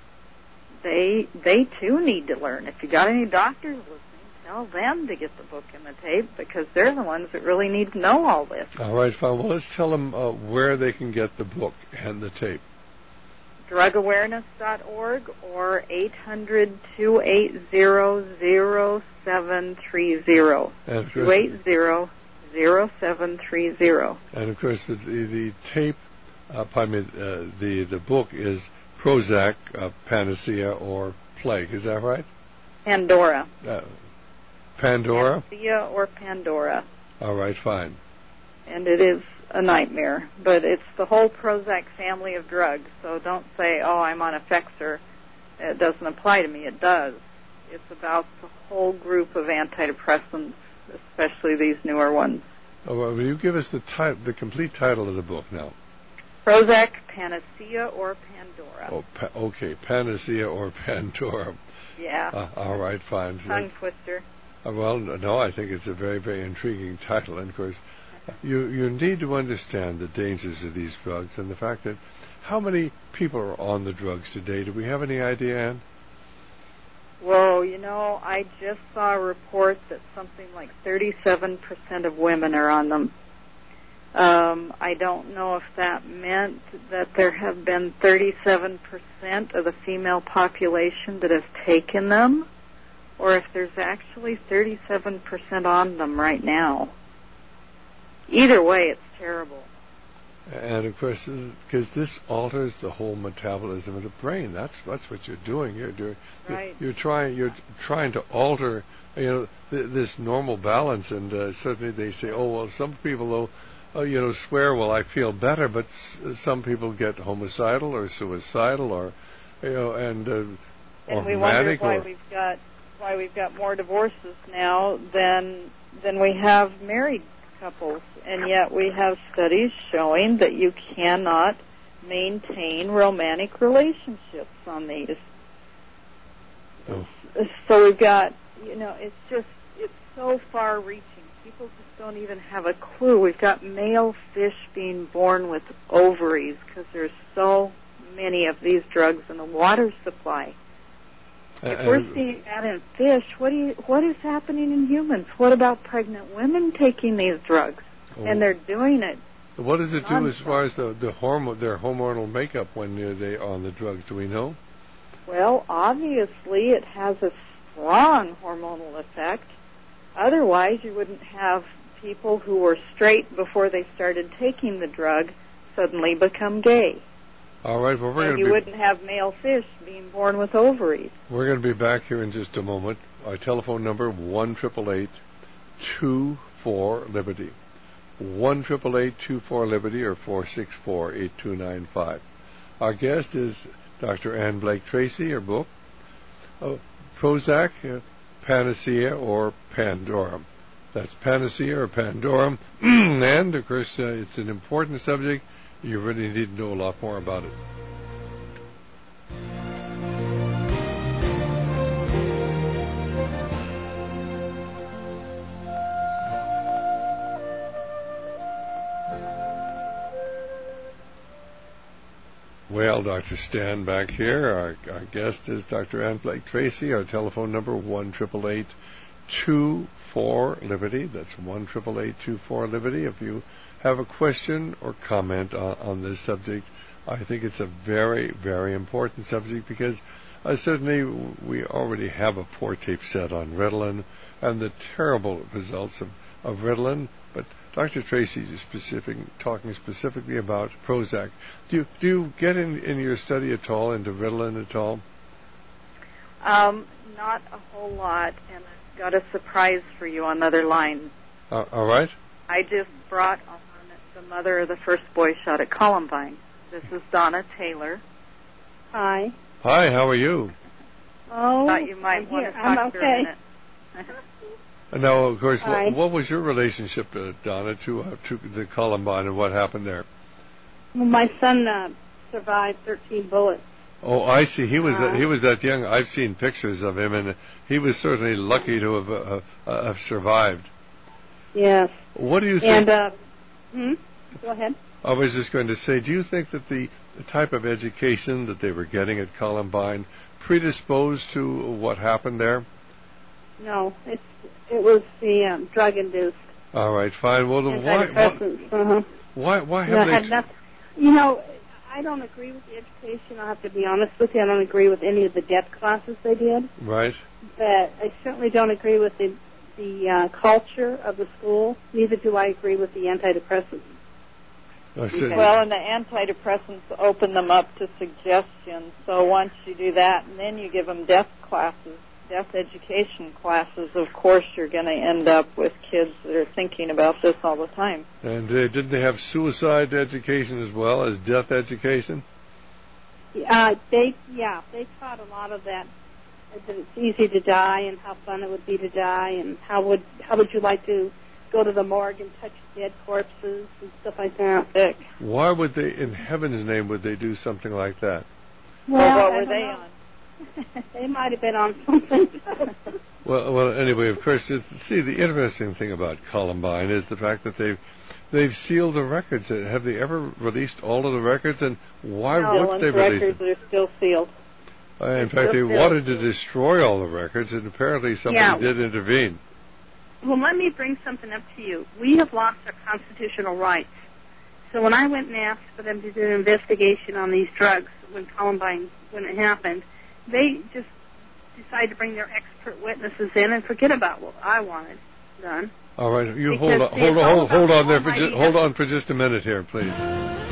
They they too need to learn. If you got any doctors listening, tell them to get the book and the tape, because they're the ones that really need to know all this. All right, fine. Well, let's tell them uh, where they can get the book and the tape. drug awareness dot org or eight hundred two eight zero zero seven three zero. two eight zero zero seven three zero. And of course, the the, the tape, uh, pardon me, uh, the the book is Prozac, uh, Panacea, or Plague. Is that right? Pandora. Uh, Pandora? Panacea or Pandora. All right, fine. And it is a nightmare, but it's the whole Prozac family of drugs, so don't say, oh, I'm on Effexor. It doesn't apply to me. It does. It's about the whole group of antidepressants, especially these newer ones. Oh, well, will you give us the, ti- the complete title of the book now? Prozac, Panacea, or Pandora. Oh, pa- okay, Panacea or Pandora. Yeah. Uh, all right, fine. So Tongue twister. Uh, well, no, I think it's a very, very intriguing title. And, of course, you, you need to understand the dangers of these drugs and the fact that how many people are on the drugs today. Do we have any idea, Ann? Well, you know, I just saw a report that something like thirty-seven percent of women are on them. Um, I don't know if that meant that there have been thirty-seven percent of the female population that have taken them, or if there's actually thirty-seven percent on them right now. Either way, it's terrible. And of course, because this alters the whole metabolism of the brain. That's that's what you're doing. You're doing. Right. You're, you're trying. You're trying to alter, you know, th- this normal balance. And uh, certainly they say, oh well, some people will, uh, you know, swear, well, I feel better, but s- some people get homicidal or suicidal or, you know, and uh, and or we wonder manic why or, we've got why we've got more divorces now than than we have married couples, and yet we have studies showing that you cannot maintain romantic relationships on these. Oh. So we've got, you know, it's just, it's so far-reaching. People just don't even have a clue. We've got male fish being born with ovaries because there's so many of these drugs in the water supply. If Uh, we're seeing that in fish, what do you, what is happening in humans? What about pregnant women taking these drugs? Oh. And they're doing it. What does it do nonstop. as far as the the hormone, their hormonal makeup when uh, they are on the drugs? Do we know? Well, obviously it has a strong hormonal effect. Otherwise, you wouldn't have people who were straight before they started taking the drug suddenly become gay. All right. Well, we're And going you to be wouldn't have male fish being born with ovaries. we're going to be back here in just a moment. Our telephone number one triple eight two four Liberty, one triple eight two four Liberty, or four six four eight two nine five. Our guest is Doctor Ann Blake Tracy. Her book, uh, Prozac, uh, Panacea or Pandorum. That's Panacea or Pandorum, and of course uh, it's an important subject. You really need to know a lot more about it. Well, Doctor Stan back here. Our, our guest is Doctor Ann Blake Tracy. Our telephone number one triple eight two four Liberty. That's one triple eight two four Liberty. If you have a question or comment on, on this subject, I think it's a very, very important subject because uh, certainly we already have a four-tape set on Ritalin and the terrible results of, of Ritalin. But Doctor Tracy is specific, talking specifically about Prozac. Do you, do you get in, in your study at all into Ritalin at all? Um, not a whole lot, and I've got a surprise for you on the other line. Uh, all right. I just brought on the mother of the first boy shot at Columbine. This is Donna Taylor. Hi. Hi, how are you? Oh, Thought you might I'm want here. to talk I'm to okay. her a minute. Now, of course, Hi. what, what was your relationship, uh, Donna, to uh, to the Columbine and what happened there? Well, my son uh, survived thirteen bullets. Oh, I see. He was Uh, uh, he was that young. I've seen pictures of him, and he was certainly lucky to have uh, uh, have survived. Yes. What do you think? And, uh, hmm? Go ahead. I was just going to say, do you think that the, the type of education that they were getting at Columbine predisposed to what happened there? No, it's it was the um, drug-induced All right, fine. Well, then why, why antidepressants. Uh-huh. why why No, have it they? had nothing. You know, I don't agree with the education. I'll have to be honest with you. I don't agree with any of the depth classes they did. Right. But I certainly don't agree with the the uh, culture of the school. Neither do I agree with the antidepressants. I said, Well, and the antidepressants open them up to suggestion. So once you do that, and then you give them death classes, death education classes, of course you're going to end up with kids that are thinking about this all the time. And uh, didn't they have suicide education as well as death education? Uh, they, yeah, they taught a lot of that. That it's easy to die, and how fun it would be to die, and how would how would you like to go to the morgue and touch dead corpses and stuff like that. Sick. Why would they, in heaven's name, would they do something like that? Well, Well, what I were don't they know. on? They might have been on something. Well, well. Anyway, of course, it's, see, the interesting thing about Columbine is the fact that they've they've sealed the records. Have they ever released all of the records? And why no, would they Dylan's release records them? are still sealed. Uh, in It's fact, they still sealed. wanted to destroy all the records, and apparently somebody Yeah. did intervene. Well, let me bring something up to you. We have lost our constitutional rights. So when I went and asked for them to do an investigation on these drugs when Columbine, when it happened, they just decided to bring their expert witnesses in and forget about what I wanted done. All right, you Because, hold on, see, hold it's on, all hold, hold about on there for almighty ju- hold on for just a minute here, please.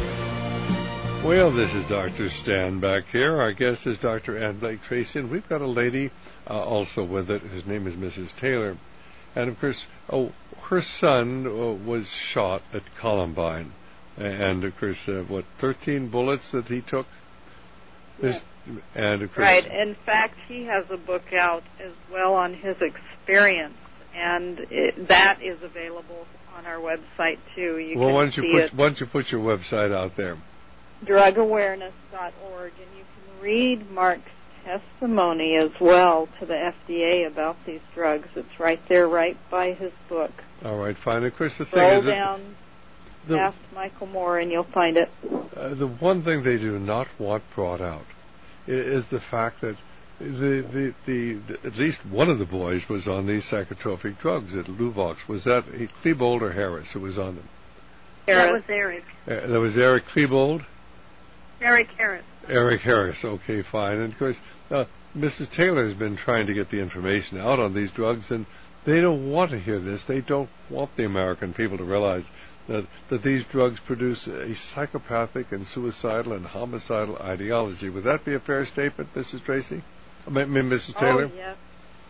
Well, this is Doctor Stan back here. Our guest is Doctor Ann Blake Tracy, and we've got a lady uh, also with it. His name is Missus Taylor. And, of course, oh, her son uh, was shot at Columbine. And, of course, uh, what, thirteen bullets that he took? Yes. And, of course, right. In fact, he has a book out as well on his experience, and it, that is available on our website, too. You well, can why don't you see put it. why don't you put your website out there? drug awareness dot org, and you can read Mark's testimony as well to the F D A about these drugs. It's right there, right by his book. All right, fine. Of course, the thing Scroll is down the, past Michael Moore, and you'll find it. Uh, the one thing they do not want brought out is, is the fact that the, the, the, the at least one of the boys was on these psychotropic drugs at Luvox. Was that Klebold or Harris who was on them? That was Eric. Uh, that was Eric Klebold? Eric Harris. Eric Harris, okay, fine. And, of course, uh, Missus Taylor has been trying to get the information out on these drugs, and they don't want to hear this. They don't want the American people to realize that, that these drugs produce a psychopathic and suicidal and homicidal ideology. Would that be a fair statement, Missus Tracy? I mean, Missus Taylor? Oh, yes.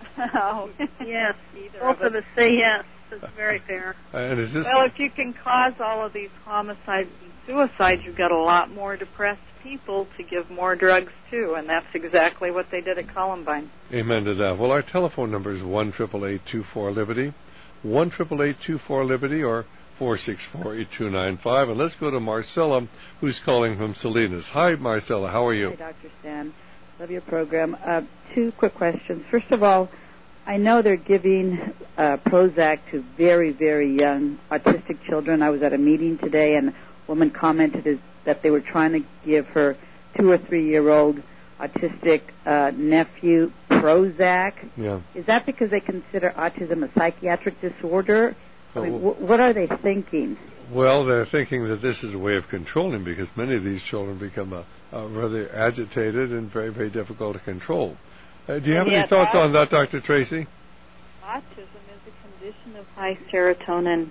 oh, yes. Either Both of of us say yes. It's very fair. Uh, and is this well, if you can cause all of these homicides and suicides, you've got a lot more depressed people to give more drugs to, and that's exactly what they did at Columbine. Amen to that. Well, our telephone number is one eight eight eight, two four, Liberty, one eight eight eight, two four, Liberty, or four six four, eight two nine five. And let's go to Marcella, who's calling from Salinas. Hi, Marcella. How are you? Hi, Doctor Stan. Love your program. Uh, two quick questions. First of all, I know they're giving uh, Prozac to very, very young autistic children. I was at a meeting today, and a woman commented is that they were trying to give her two- or three-year-old autistic uh, nephew Prozac. Yeah. Is that because they consider autism a psychiatric disorder? I mean, Oh. wh- what are they thinking? Well, they're thinking that this is a way of controlling, because many of these children become uh, uh, rather agitated and very, very difficult to control. Uh, do you have And any yet thoughts that- on that, Doctor Tracy? Autism is a condition of high serotonin.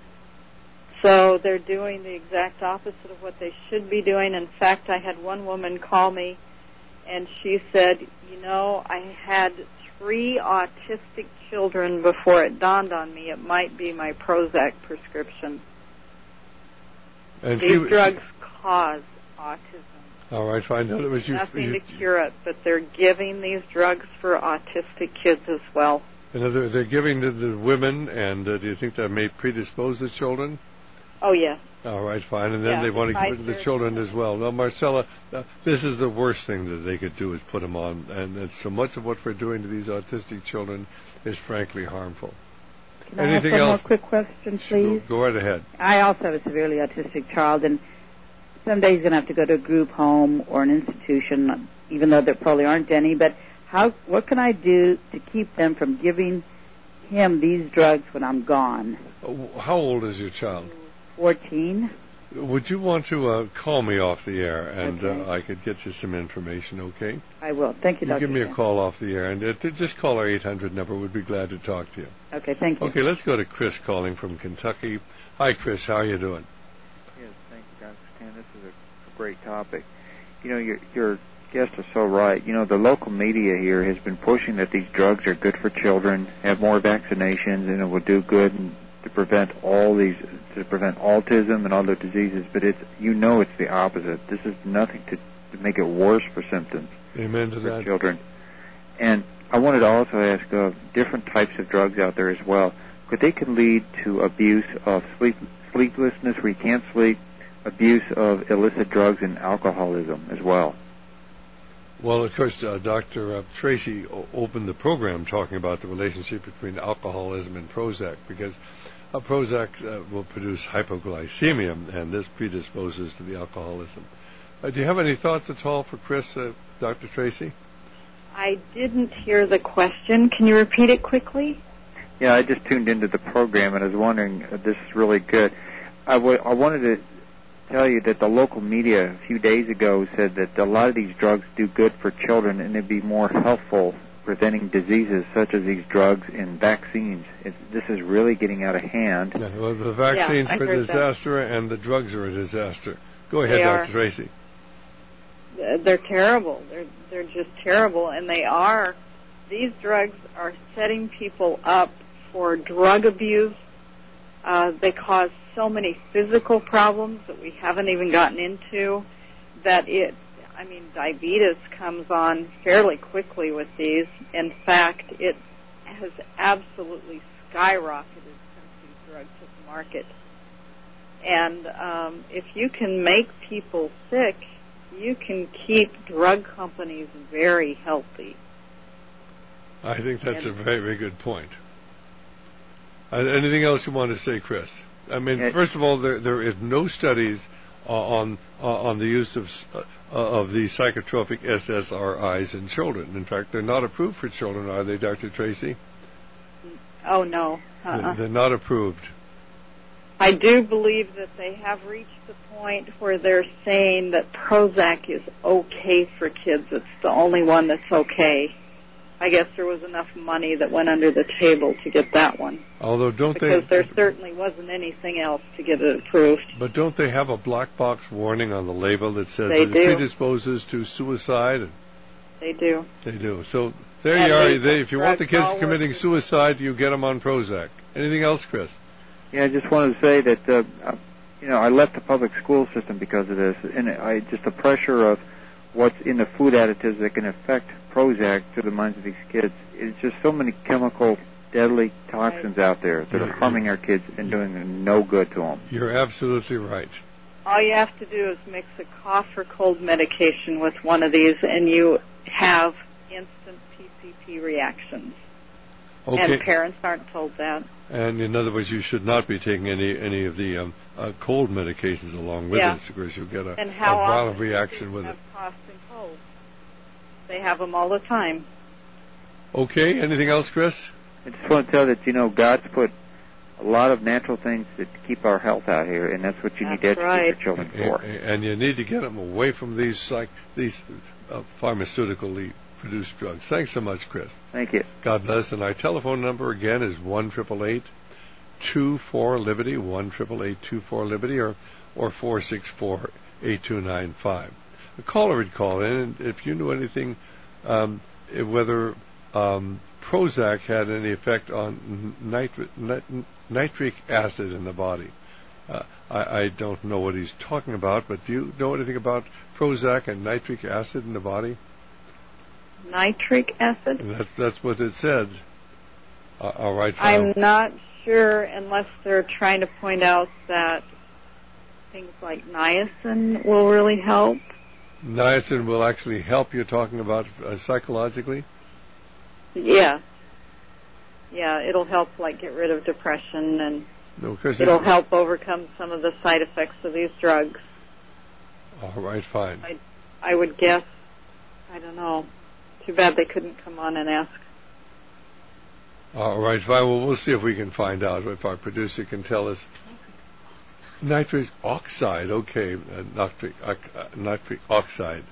So they're doing the exact opposite of what they should be doing. In fact, I had one woman call me, and she said, you know, I had three autistic children before it dawned on me it might be my Prozac prescription. And These she, drugs cause autism. All right, fine. No, it was you, Nothing you, to cure it, but they're giving these drugs for autistic kids as well. you know, they're, they're giving to the women, and uh, do you think that may predispose the children? Oh, yes. All right, fine. And then Yeah, they want to besides give it to the their- children as well. Now, Marcella, uh, this is the worst thing that they could do is put them on. And, and so much of what we're doing to these autistic children is frankly harmful. Can Anything I ask one else? more quick question, please? Go, go right ahead. I also have a severely autistic child, and someday he's going to have to go to a group home or an institution, even though there probably aren't any. But how? What can I do to keep them from giving him these drugs when I'm gone? Uh, How old is your child? fourteen. Would you want to uh, call me off the air, and Okay. uh, I could get you some information, okay? I will. Thank you, You Doctor give me a Stan. call off the air, and uh, t- just call our eight hundred number. We'd be glad to talk to you. Okay, thank you. Okay, let's go to Chris calling from Kentucky. Hi, Chris. How are you doing? Yes, thank you, Doctor Stan. This is a, a great topic. You know, your, your guests are so right. You know, the local media here has been pushing that these drugs are good for children, have more vaccinations, and it will do good and to prevent all these, to prevent autism and other diseases. But it's, you know, it's the opposite. This is nothing to, to make it worse for symptoms. Amen to for that. children. And I wanted to also ask uh, different types of drugs out there as well. Could they could lead to abuse of sleep, sleeplessness where you can't sleep, abuse of illicit drugs, and alcoholism as well? Well, of course, uh, Doctor Uh, Tracy o- opened the program talking about the relationship between alcoholism and Prozac, because uh, Prozac uh, will produce hypoglycemia, and this predisposes to the alcoholism. Uh, do you have any thoughts at all for Chris, uh, Doctor Tracy? I didn't hear the question. Can you repeat it quickly? Yeah, I just tuned into the program, and I was wondering, uh, this is really good. I, w- I wanted to tell you that the local media a few days ago said that a lot of these drugs do good for children, and it'd be more helpful preventing diseases such as these drugs and vaccines. It's, this is really getting out of hand. Yeah, well, the vaccines Yeah, I are a heard that. disaster, and the drugs are a disaster. Go ahead, They Doctor are. Tracy. they're terrible. They're they're just terrible, and they are. These drugs are setting people up for drug abuse. Uh, they cause so many physical problems that we haven't even gotten into. That it, I mean, diabetes comes on fairly quickly with these. In fact, it has absolutely skyrocketed since these drugs hit the market. And um, if you can make people sick, you can keep drug companies very healthy. I think that's and, a very, very good point. Uh, anything else you want to say, Chris? I mean, it, first of all, there there is no studies uh, on uh, on the use of uh, of the psychotropic S S R Is in children. In fact, they're not approved for children, are they, Doctor Tracy? Oh no, uh-uh. they're, they're not approved. I do believe that they have reached the point where they're saying that Prozac is okay for kids. It's the only one that's okay. I guess there was enough money that went under the table to get that one. Although don't because they? Because there certainly wasn't anything else to get it approved. But don't they have a black box warning on the label that says they that do. it predisposes to suicide? They do. They do. So there and you are. They, they, if you want the kids committing suicide, you get them on Prozac. Anything else, Chris? Yeah, I just wanted to say that, uh, you know, I left the public school system because of this, and I just the pressure of what's in the food additives that can affect Prozac to the minds of these kids. It's just so many chemical, deadly toxins right. out there that yeah, are harming yeah. our kids and doing no good to them. You're absolutely right. All you have to do is mix a cough or cold medication with one of these, and you have instant P C P reactions. Okay. And parents aren't told that. And in other words, you should not be taking any any of the um, uh, cold medications along with yeah. this, because you'll get a, and how a violent often reaction with have it. Cough and cold? They have them all the time. Okay. Anything else, Chris? I just want to tell that, you know, God's put a lot of natural things that keep our health out here, and that's what you that's need to educate right. your children for. And, and you need to get them away from these psych, these uh, pharmaceutically produced drugs. Thanks so much, Chris. Thank you. God bless. And our telephone number again is one triple eight two four Liberty, one triple eight two four Liberty, or or four six four eight two nine five. The caller would call in, and if you knew anything, um, whether um, Prozac had any effect on nitri- nit- nitric acid in the body. Uh, I, I don't know what he's talking about, but do you know anything about Prozac and nitric acid in the body? Nitric acid? And that's that's what it said. Uh, all right. I'm not sure, unless they're trying to point out that things like niacin will really help. Niacin will actually help. You're talking about uh, psychologically? Yeah. Yeah, it'll help, like, get rid of depression, and no, it'll it, help overcome some of the side effects of these drugs. All right, fine. I, I would guess. I don't know. Too bad they couldn't come on and ask. All right, fine. Well, we'll see if we can find out, if our producer can tell us. Nitric oxide, okay. Uh, nitric, uh, nitric oxide.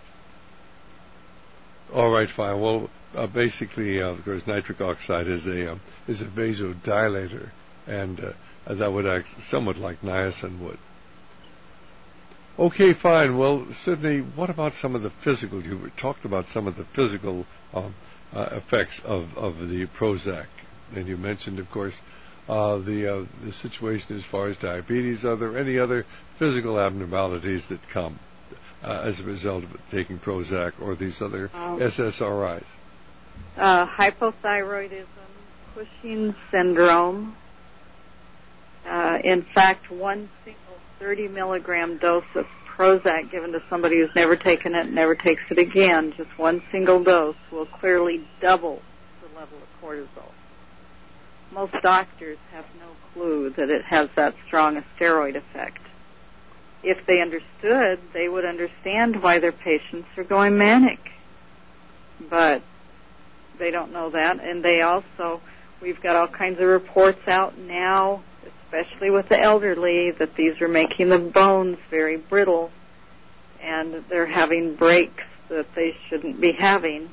All right, fine. Well, uh, basically, uh, of course, nitric oxide is a um, is a vasodilator, and uh, that would act somewhat like niacin would. Okay, fine. Well, Sydney, what about some of the physical? You talked about some of the physical um, uh, effects of, of the Prozac, and you mentioned, of course, uh, the uh, the situation as far as diabetes. Are there any other physical abnormalities that come uh, as a result of taking Prozac or these other um, S S R Is? Uh, hypothyroidism, Cushing's syndrome. Uh, in fact, one single thirty milligram dose of Prozac given to somebody who's never taken it and never takes it again, just one single dose, will clearly double the level of cortisol. Most doctors have no clue that it has that strong a steroid effect. If they understood, they would understand why their patients are going manic. But they don't know that, and they also, we've got all kinds of reports out now, especially with the elderly, that these are making the bones very brittle, and they're having breaks that they shouldn't be having.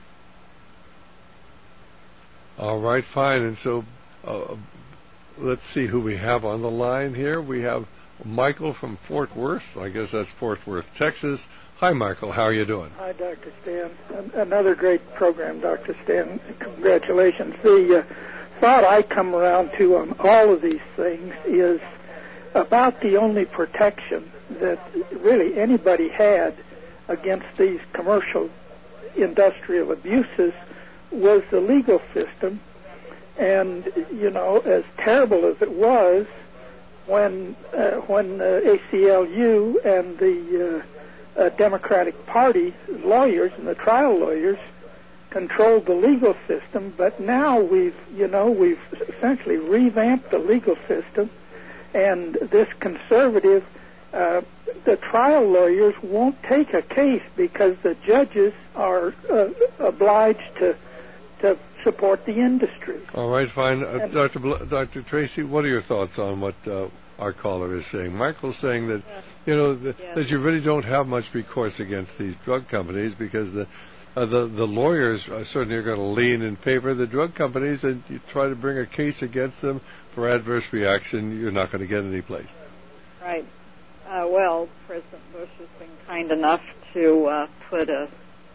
All right, fine. And so uh, let's see who we have on the line here. We have Michael from Fort Worth. I guess that's Fort Worth, Texas. Hi, Michael. How are you doing? Hi, Doctor Stan. Another great program, Doctor Stan. Congratulations. The uh, thought I come around to on all of these things is about the only protection that really anybody had against these commercial industrial abuses was the legal system. And, you know, as terrible as it was, when uh, when uh, A C L U and the uh, uh, Democratic Party lawyers and the trial lawyers controlled the legal system, but now we've, you know, we've essentially revamped the legal system, and this conservative, uh, the trial lawyers won't take a case because the judges are uh, obliged to to support the industry. All right, fine. Uh, Doctor Bl- Doctor Tracy, what are your thoughts on what uh, our caller is saying? Michael's saying that, yes. you know, th- yes. that you really don't have much recourse against these drug companies because the uh, the, the lawyers are certainly are going to lean in favor of the drug companies, and you try to bring a case against them for adverse reaction, you're not going to get any place. Right. Uh, well, President Bush has been kind enough to uh, put a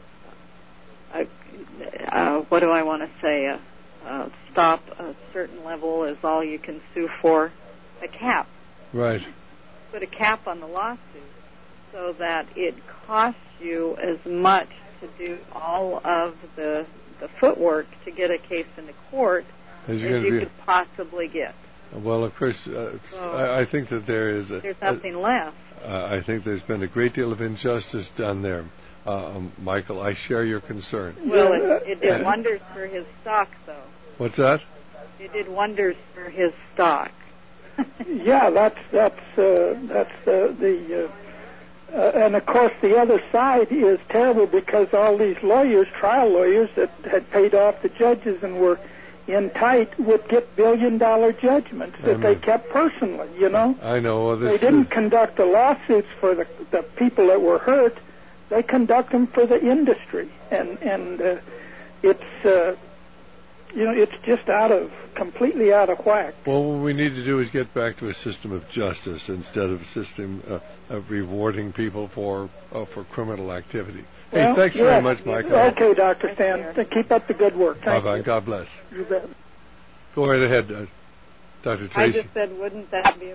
Uh, uh, what do I want to say? Uh, uh, stop a certain level is all you can sue for. A cap. Right. Put a cap on the lawsuit so that it costs you as much to do all of the the footwork to get a case into court as, as you could possibly get. Well, of course, uh, so I, I think that there is a, there's nothing a, left. Uh, I think there's been a great deal of injustice done there. Uh, um, Michael, I share your concern. Well, it, it did wonders for his stock, though. What's that? It did wonders for his stock. yeah, that's that's uh, that's uh, the, uh, uh, and of course the other side is terrible because all these lawyers, trial lawyers that had paid off the judges and were in tight, would get billion-dollar judgments that they kept personally. You know. I know. Well, this they didn't is... conduct the lawsuits for the the people that were hurt. They conduct them for the industry, and and uh, it's uh, you know it's just out of completely out of whack. Well, what we need to do is get back to a system of justice instead of a system uh, of rewarding people for uh, for criminal activity. Hey, well, thanks yeah. very much, Michael. Okay, Doctor Stan, keep up the good work. Thank Bye bye. you. God bless. You bet. Go right ahead, uh, Doctor Tracy. I just said, wouldn't that be a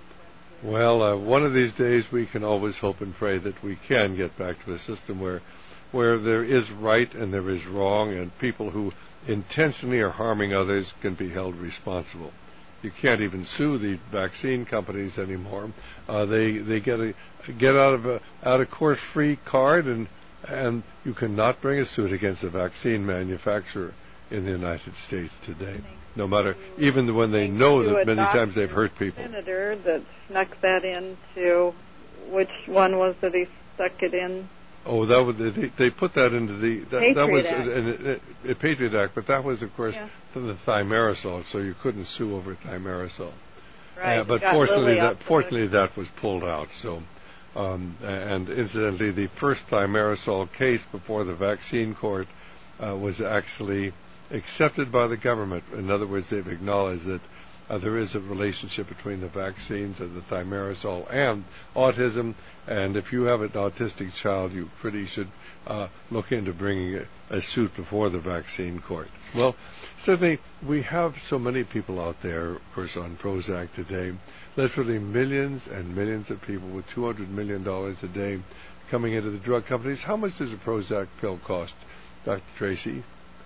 Well, uh, one of these days we can always hope and pray that we can get back to a system where where there is right and there is wrong, and people who intentionally are harming others can be held responsible. You can't even sue the vaccine companies anymore. Uh, they they get a get out of a out of court free card, and and you cannot bring a suit against a vaccine manufacturer in the United States today. No matter, even when they know that many times they've hurt people. Senator that snuck that into, which one was that he stuck it in? Oh, that was they, they put that into the that, Patriot that was Act. a, a, a Patriot Act, but that was of course yeah. to the thimerosal, so you couldn't sue over thimerosal. Right. Uh, but fortunately, that fortunately that was pulled out. So, um, and incidentally, the first thimerosal case before the vaccine court uh, was actually accepted by the government. In other words, they've acknowledged that uh, there is a relationship between the vaccines and the thimerosal and autism. And if you have an autistic child, you pretty should uh, look into bringing a, a suit before the vaccine court. Well, certainly we have so many people out there, of course, on Prozac today. Literally millions and millions of people with two hundred million dollars a day coming into the drug companies. How much does a Prozac pill cost, Doctor Tracy?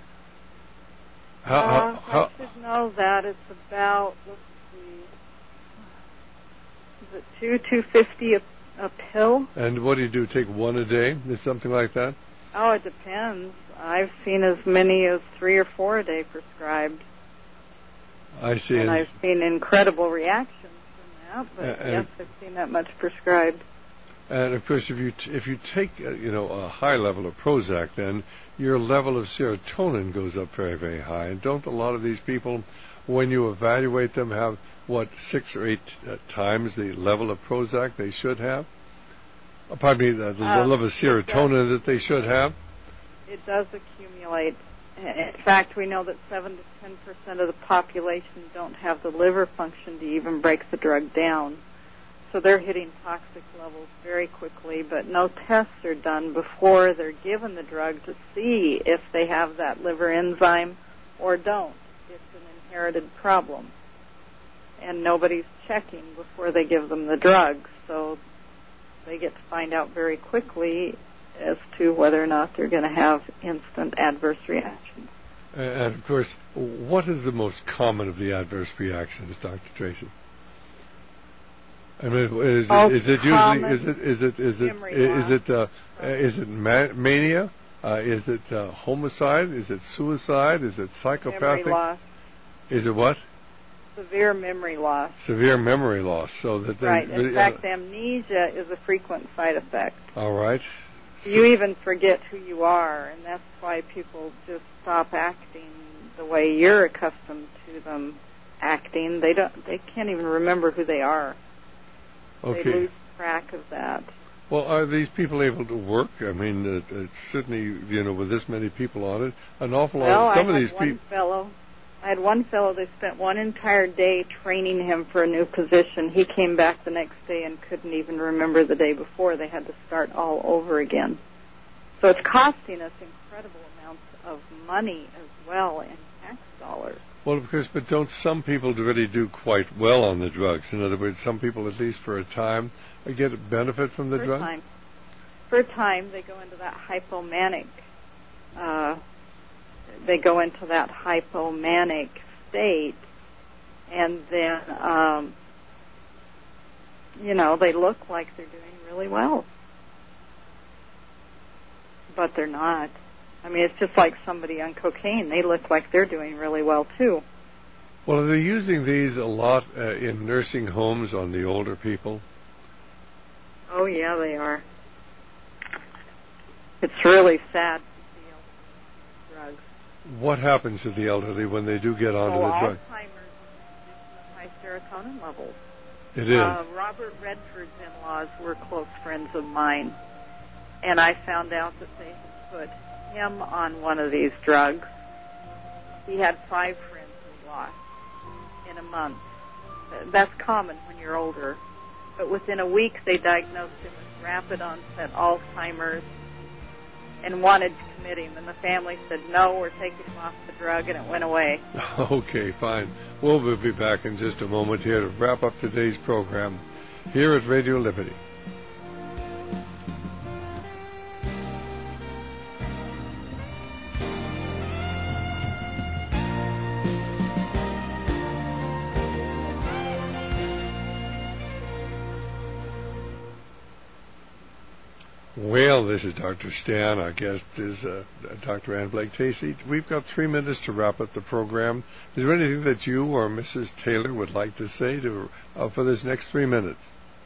How, uh, how, I should know that. It's about, let's see, is it two, two fifty a, a pill? And what do you do, take one a day? Is something like that? Oh, it depends. I've seen as many as three or four a day prescribed. I see. And I've seen incredible reactions from that, but uh, yes, I've seen that much prescribed. And of course, if you t- if you take uh, you know a high level of Prozac, then your level of serotonin goes up very very high. And don't a lot of these people, when you evaluate them, have what six or eight uh, times the level of Prozac they should have? Uh, pardon me, the, the uh, level of serotonin that they should have. It does accumulate. In fact, we know that seven to ten percent of the population don't have the liver function to even break the drug down. so they're hitting toxic levels very quickly, but no tests are done before they're given the drug to see if they have that liver enzyme or don't. It's an inherited problem. And nobody's checking before they give them the drug, so they get to find out very quickly as to whether or not they're going to have instant adverse reactions. And, of course, what is the most common of the adverse reactions, Doctor Tracy? I mean, is it, is it usually is it is it is it is it uh, is it ma- mania? Uh, is it uh, homicide? Is it suicide? Is it psychopathic? Memory loss. Is it what? Severe memory loss. Severe memory loss. So that they, right. In uh, fact, amnesia is a frequent side effect. All right. So you even forget who you are, and that's why people just stop acting the way you're accustomed to them acting. They don't. They can't even remember who they are. Okay. They lose track of that. Well, are these people able to work? I mean, uh, uh, certainly, you know, with this many people on it, an awful lot. Well, Of, some I of had these one people. fellow. I had one fellow. They spent one entire day training him for a new position. He came back the next day and couldn't even remember the day before. They had to start all over again. So it's costing us incredible amounts of money as well in tax dollars. Well, of course, but don't some people really do quite well on the drugs? In other words, some people, at least for a time, get a benefit from the for drugs? A time. For a time, they go into that hypomanic, uh, they go into that hypomanic state, and then, um, you know, they look like they're doing really well. But they're not. I mean, it's just like somebody on cocaine. They look like they're doing really well, too. Well, are they using these a lot uh, in nursing homes on the older people? Oh, yeah, they are. It's really sad to see drugs. What happens to the elderly when they do get onto oh, the drug? Alzheimer's is high serotonin levels. It is. Uh, Robert Redford's in-laws were close friends of mine, and I found out that they had put him on one of these drugs. He had five friends he lost in a month. That's common when you're older. But within a week, they diagnosed him with rapid onset Alzheimer's and wanted to commit him. And the family said, no, we're taking him off the drug, and it went away. Okay, fine. We'll be back in just a moment here to wrap up today's program here at Radio Liberty. Well, this is Doctor Stan. Our guest is uh, Doctor Ann Blake Tracy. We've got three minutes to wrap up the program. Is there anything that you or Missus Taylor would like to say to uh, for this next three minutes?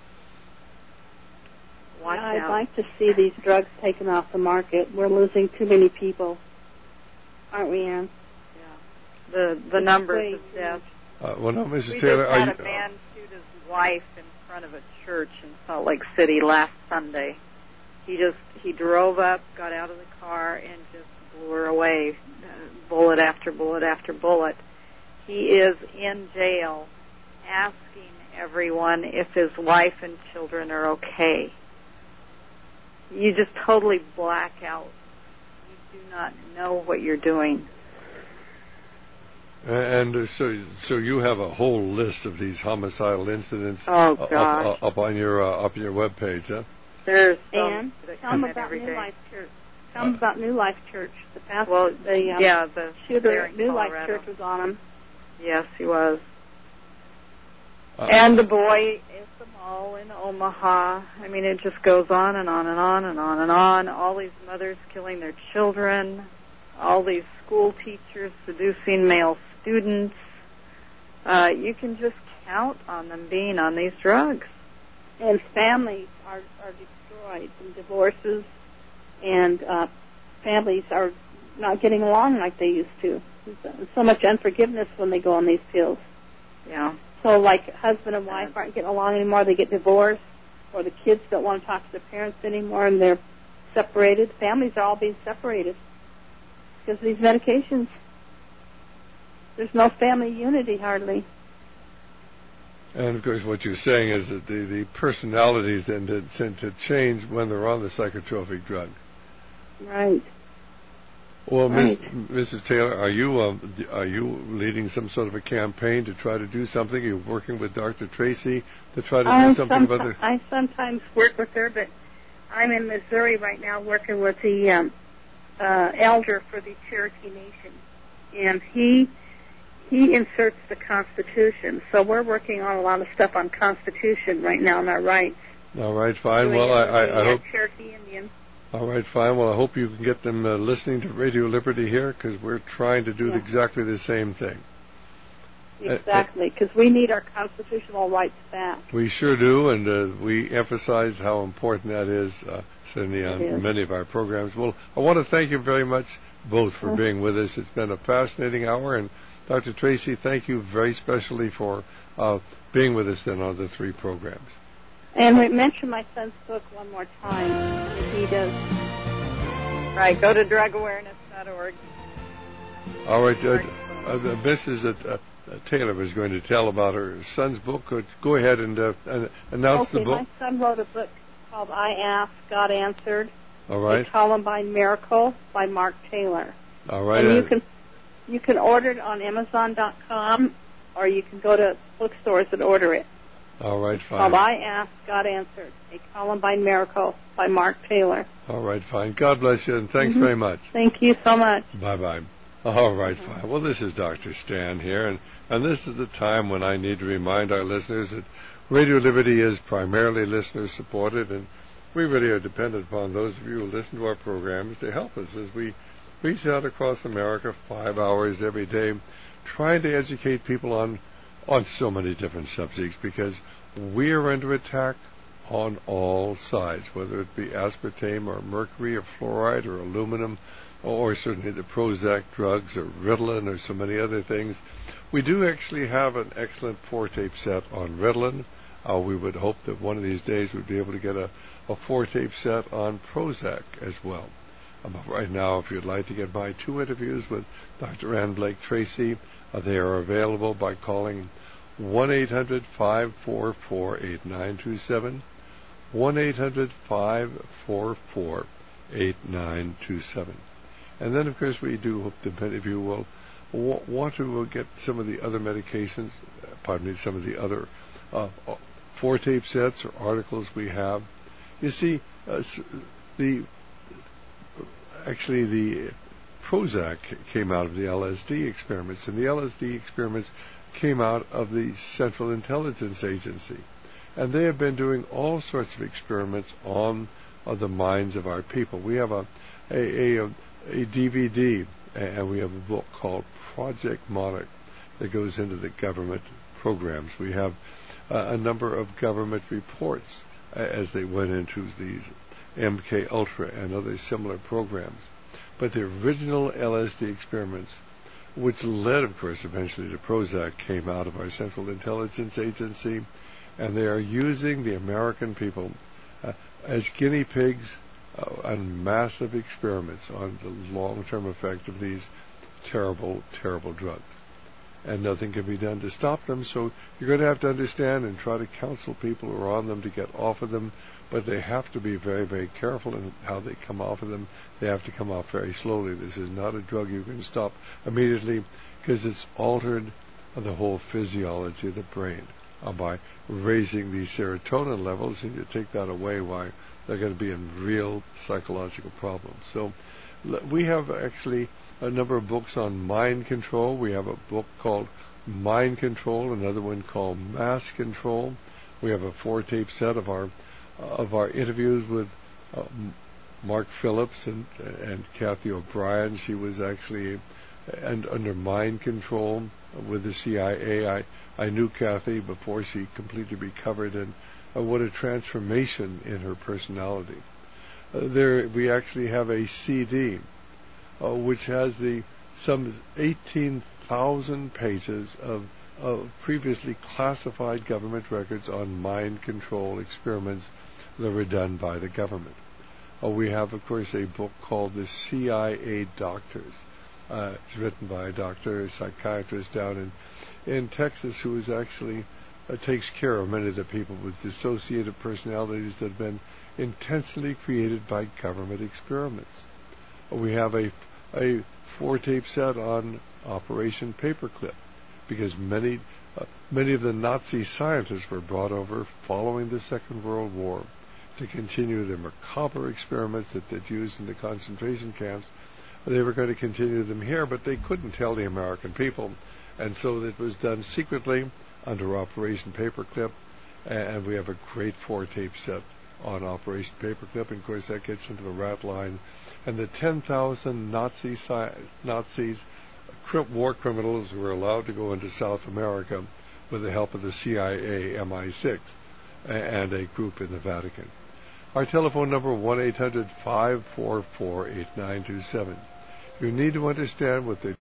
Watch yeah, I'd out. like to see these drugs taken off the market. We're losing too many people, aren't we, Ann? Yeah. The the it's numbers great. of deaths. Uh, well, no, Missus We Taylor, just had are a you, man shoot his wife in front of a church in Salt Lake City last Sunday. He just, he drove up, got out of the car, and just blew her away, uh, bullet after bullet after bullet. He is in jail asking everyone if his wife and children are okay. You just totally black out. You do not know what you're doing. And uh, so, so you have a whole list of these homicidal incidents oh, up, gosh. up, up on your uh, up on your webpage, huh? There's and tell them about New Life Church. Tell them about New Life Church. The pastor, well, the um, yeah, the shooter at New Life Church was on him. Yes, he was. Uh, and the boy is the mall in Omaha. I mean, it just goes on and on and on and on and on. All these mothers killing their children. All these school teachers seducing male students. Uh, you can just count on them being on these drugs. And families are, are destroyed, and divorces, and uh, families are not getting along like they used to. There's so much unforgiveness when they go on these pills. Yeah. So, like, husband and wife aren't getting along anymore. They get divorced, or the kids don't want to talk to their parents anymore, and they're separated. Families are all being separated because of these medications. There's no family unity hardly. And, of course, what you're saying is that the, the personalities then tend to change when they're on the psychotropic drug. Right. Well, right. Miz, Missus Taylor, are you um, are you leading some sort of a campaign to try to do something? Are you working with Doctor Tracy to try to do I something about the... I sometimes work with her, but I'm in Missouri right now working with the um, uh, elder for the Cherokee Nation, and he he inserts the Constitution. So we're working on a lot of stuff on Constitution right now and our rights. All right, fine. Doing well, I, I, I hope... Cherokee Indian. All right, fine. Well, I hope you can get them uh, listening to Radio Liberty here, because we're trying to do yeah. exactly the same thing. Exactly, because we need our constitutional rights back. We sure do, and uh, we emphasize how important that is, uh, certainly on is. many of our programs. Well, I want to thank you very much, both, for mm-hmm. being with us. It's been a fascinating hour, and Doctor Tracy, thank you very specially for uh, being with us then on the three programs. And we mention my son's book one more time, if he does. Right, go to drug awareness dot org. All right, uh, uh, Missus Uh, uh, Taylor was going to tell about her son's book. Uh, go ahead and uh, uh, announce okay, the book. My son wrote a book called I Asked, God Answered. All right. A Columbine Miracle by Mark Taylor. All right. And uh, you can you can order it on Amazon dot com, or you can go to bookstores and order it. All right, fine. Called I Asked, God Answered. A Columbine Miracle by Mark Taylor. All right, fine. God bless you, and thanks mm-hmm. very much. Thank you so much. Bye-bye. All right, fine. Well, this is Doctor Stan here, and, and this is the time when I need to remind our listeners that Radio Liberty is primarily listener-supported, and we really are dependent upon those of you who listen to our programs to help us as we reach out across America five hours every day, trying to educate people on on so many different subjects, because we are under attack on all sides, whether it be aspartame or mercury or fluoride or aluminum, or certainly the Prozac drugs or Ritalin or so many other things. We do actually have an excellent four-tape set on Ritalin. Uh, we would hope that one of these days we'd be able to get a, a four-tape set on Prozac as well. Um, right now, if you'd like to get my two interviews with Doctor Ann Blake Tracy, uh, they are available by calling one eight hundred, five four four, eight nine two seven, one eight hundred, five four four, eight nine two seven. And then, of course, we do hope that many of you will w- want to get some of the other medications, uh, pardon me, some of the other uh, four-tape sets or articles we have. You see, uh, the actually the Prozac came out of the L S D experiments, and the L S D experiments came out of the Central Intelligence Agency. And they have been doing all sorts of experiments on uh, the minds of our people. We have a, a, a, a D V D, and we have a book called Project Monarch that goes into the government programs. We have uh, a number of government reports uh, as they went into these M K Ultra and other similar programs. But the original L S D experiments, which led, of course, eventually to Prozac, came out of our Central Intelligence Agency, and they are using the American people uh, as guinea pigs uh, on massive experiments on the long-term effect of these terrible, terrible drugs. And nothing can be done to stop them, so you're going to have to understand and try to counsel people who are on them to get off of them, but they have to be very, very careful in how they come off of them. They have to come off very slowly. This is not a drug you can stop immediately, because it's altered the whole physiology of the brain uh, by raising the serotonin levels, and you take that away, why they're going to be in real psychological problems. So l- we have actually a number of books on mind control. We have a book called Mind Control, another one called Mass Control. We have a four-tape set of our uh, of our interviews with uh, Mark Phillips and and Kathy O'Brien. She was actually and under mind control with the C I A. I I knew Kathy before she completely recovered, and uh, what a transformation in her personality. Uh, there we actually have a C D. Uh, which has the some eighteen thousand pages of, of previously classified government records on mind control experiments that were done by the government. Uh, we have, of course, a book called The C I A Doctors. Uh, it's written by a doctor, a psychiatrist down in, in Texas, who was actually uh, takes care of many of the people with dissociative personalities that have been intentionally created by government experiments. We have a, a four-tape set on Operation Paperclip, because many, uh, many of the Nazi scientists were brought over following the Second World War to continue the macabre experiments that they'd used in the concentration camps. They were going to continue them here, but they couldn't tell the American people, and so it was done secretly under Operation Paperclip, and we have a great four-tape set on Operation Paperclip, and of course that gets into the rat line, and the ten thousand Nazi sci- Nazis, war criminals who were allowed to go into South America with the help of the C I A, M I six, and a group in the Vatican. Our telephone number, one eight hundred five four four eight nine two seven. You need to understand what the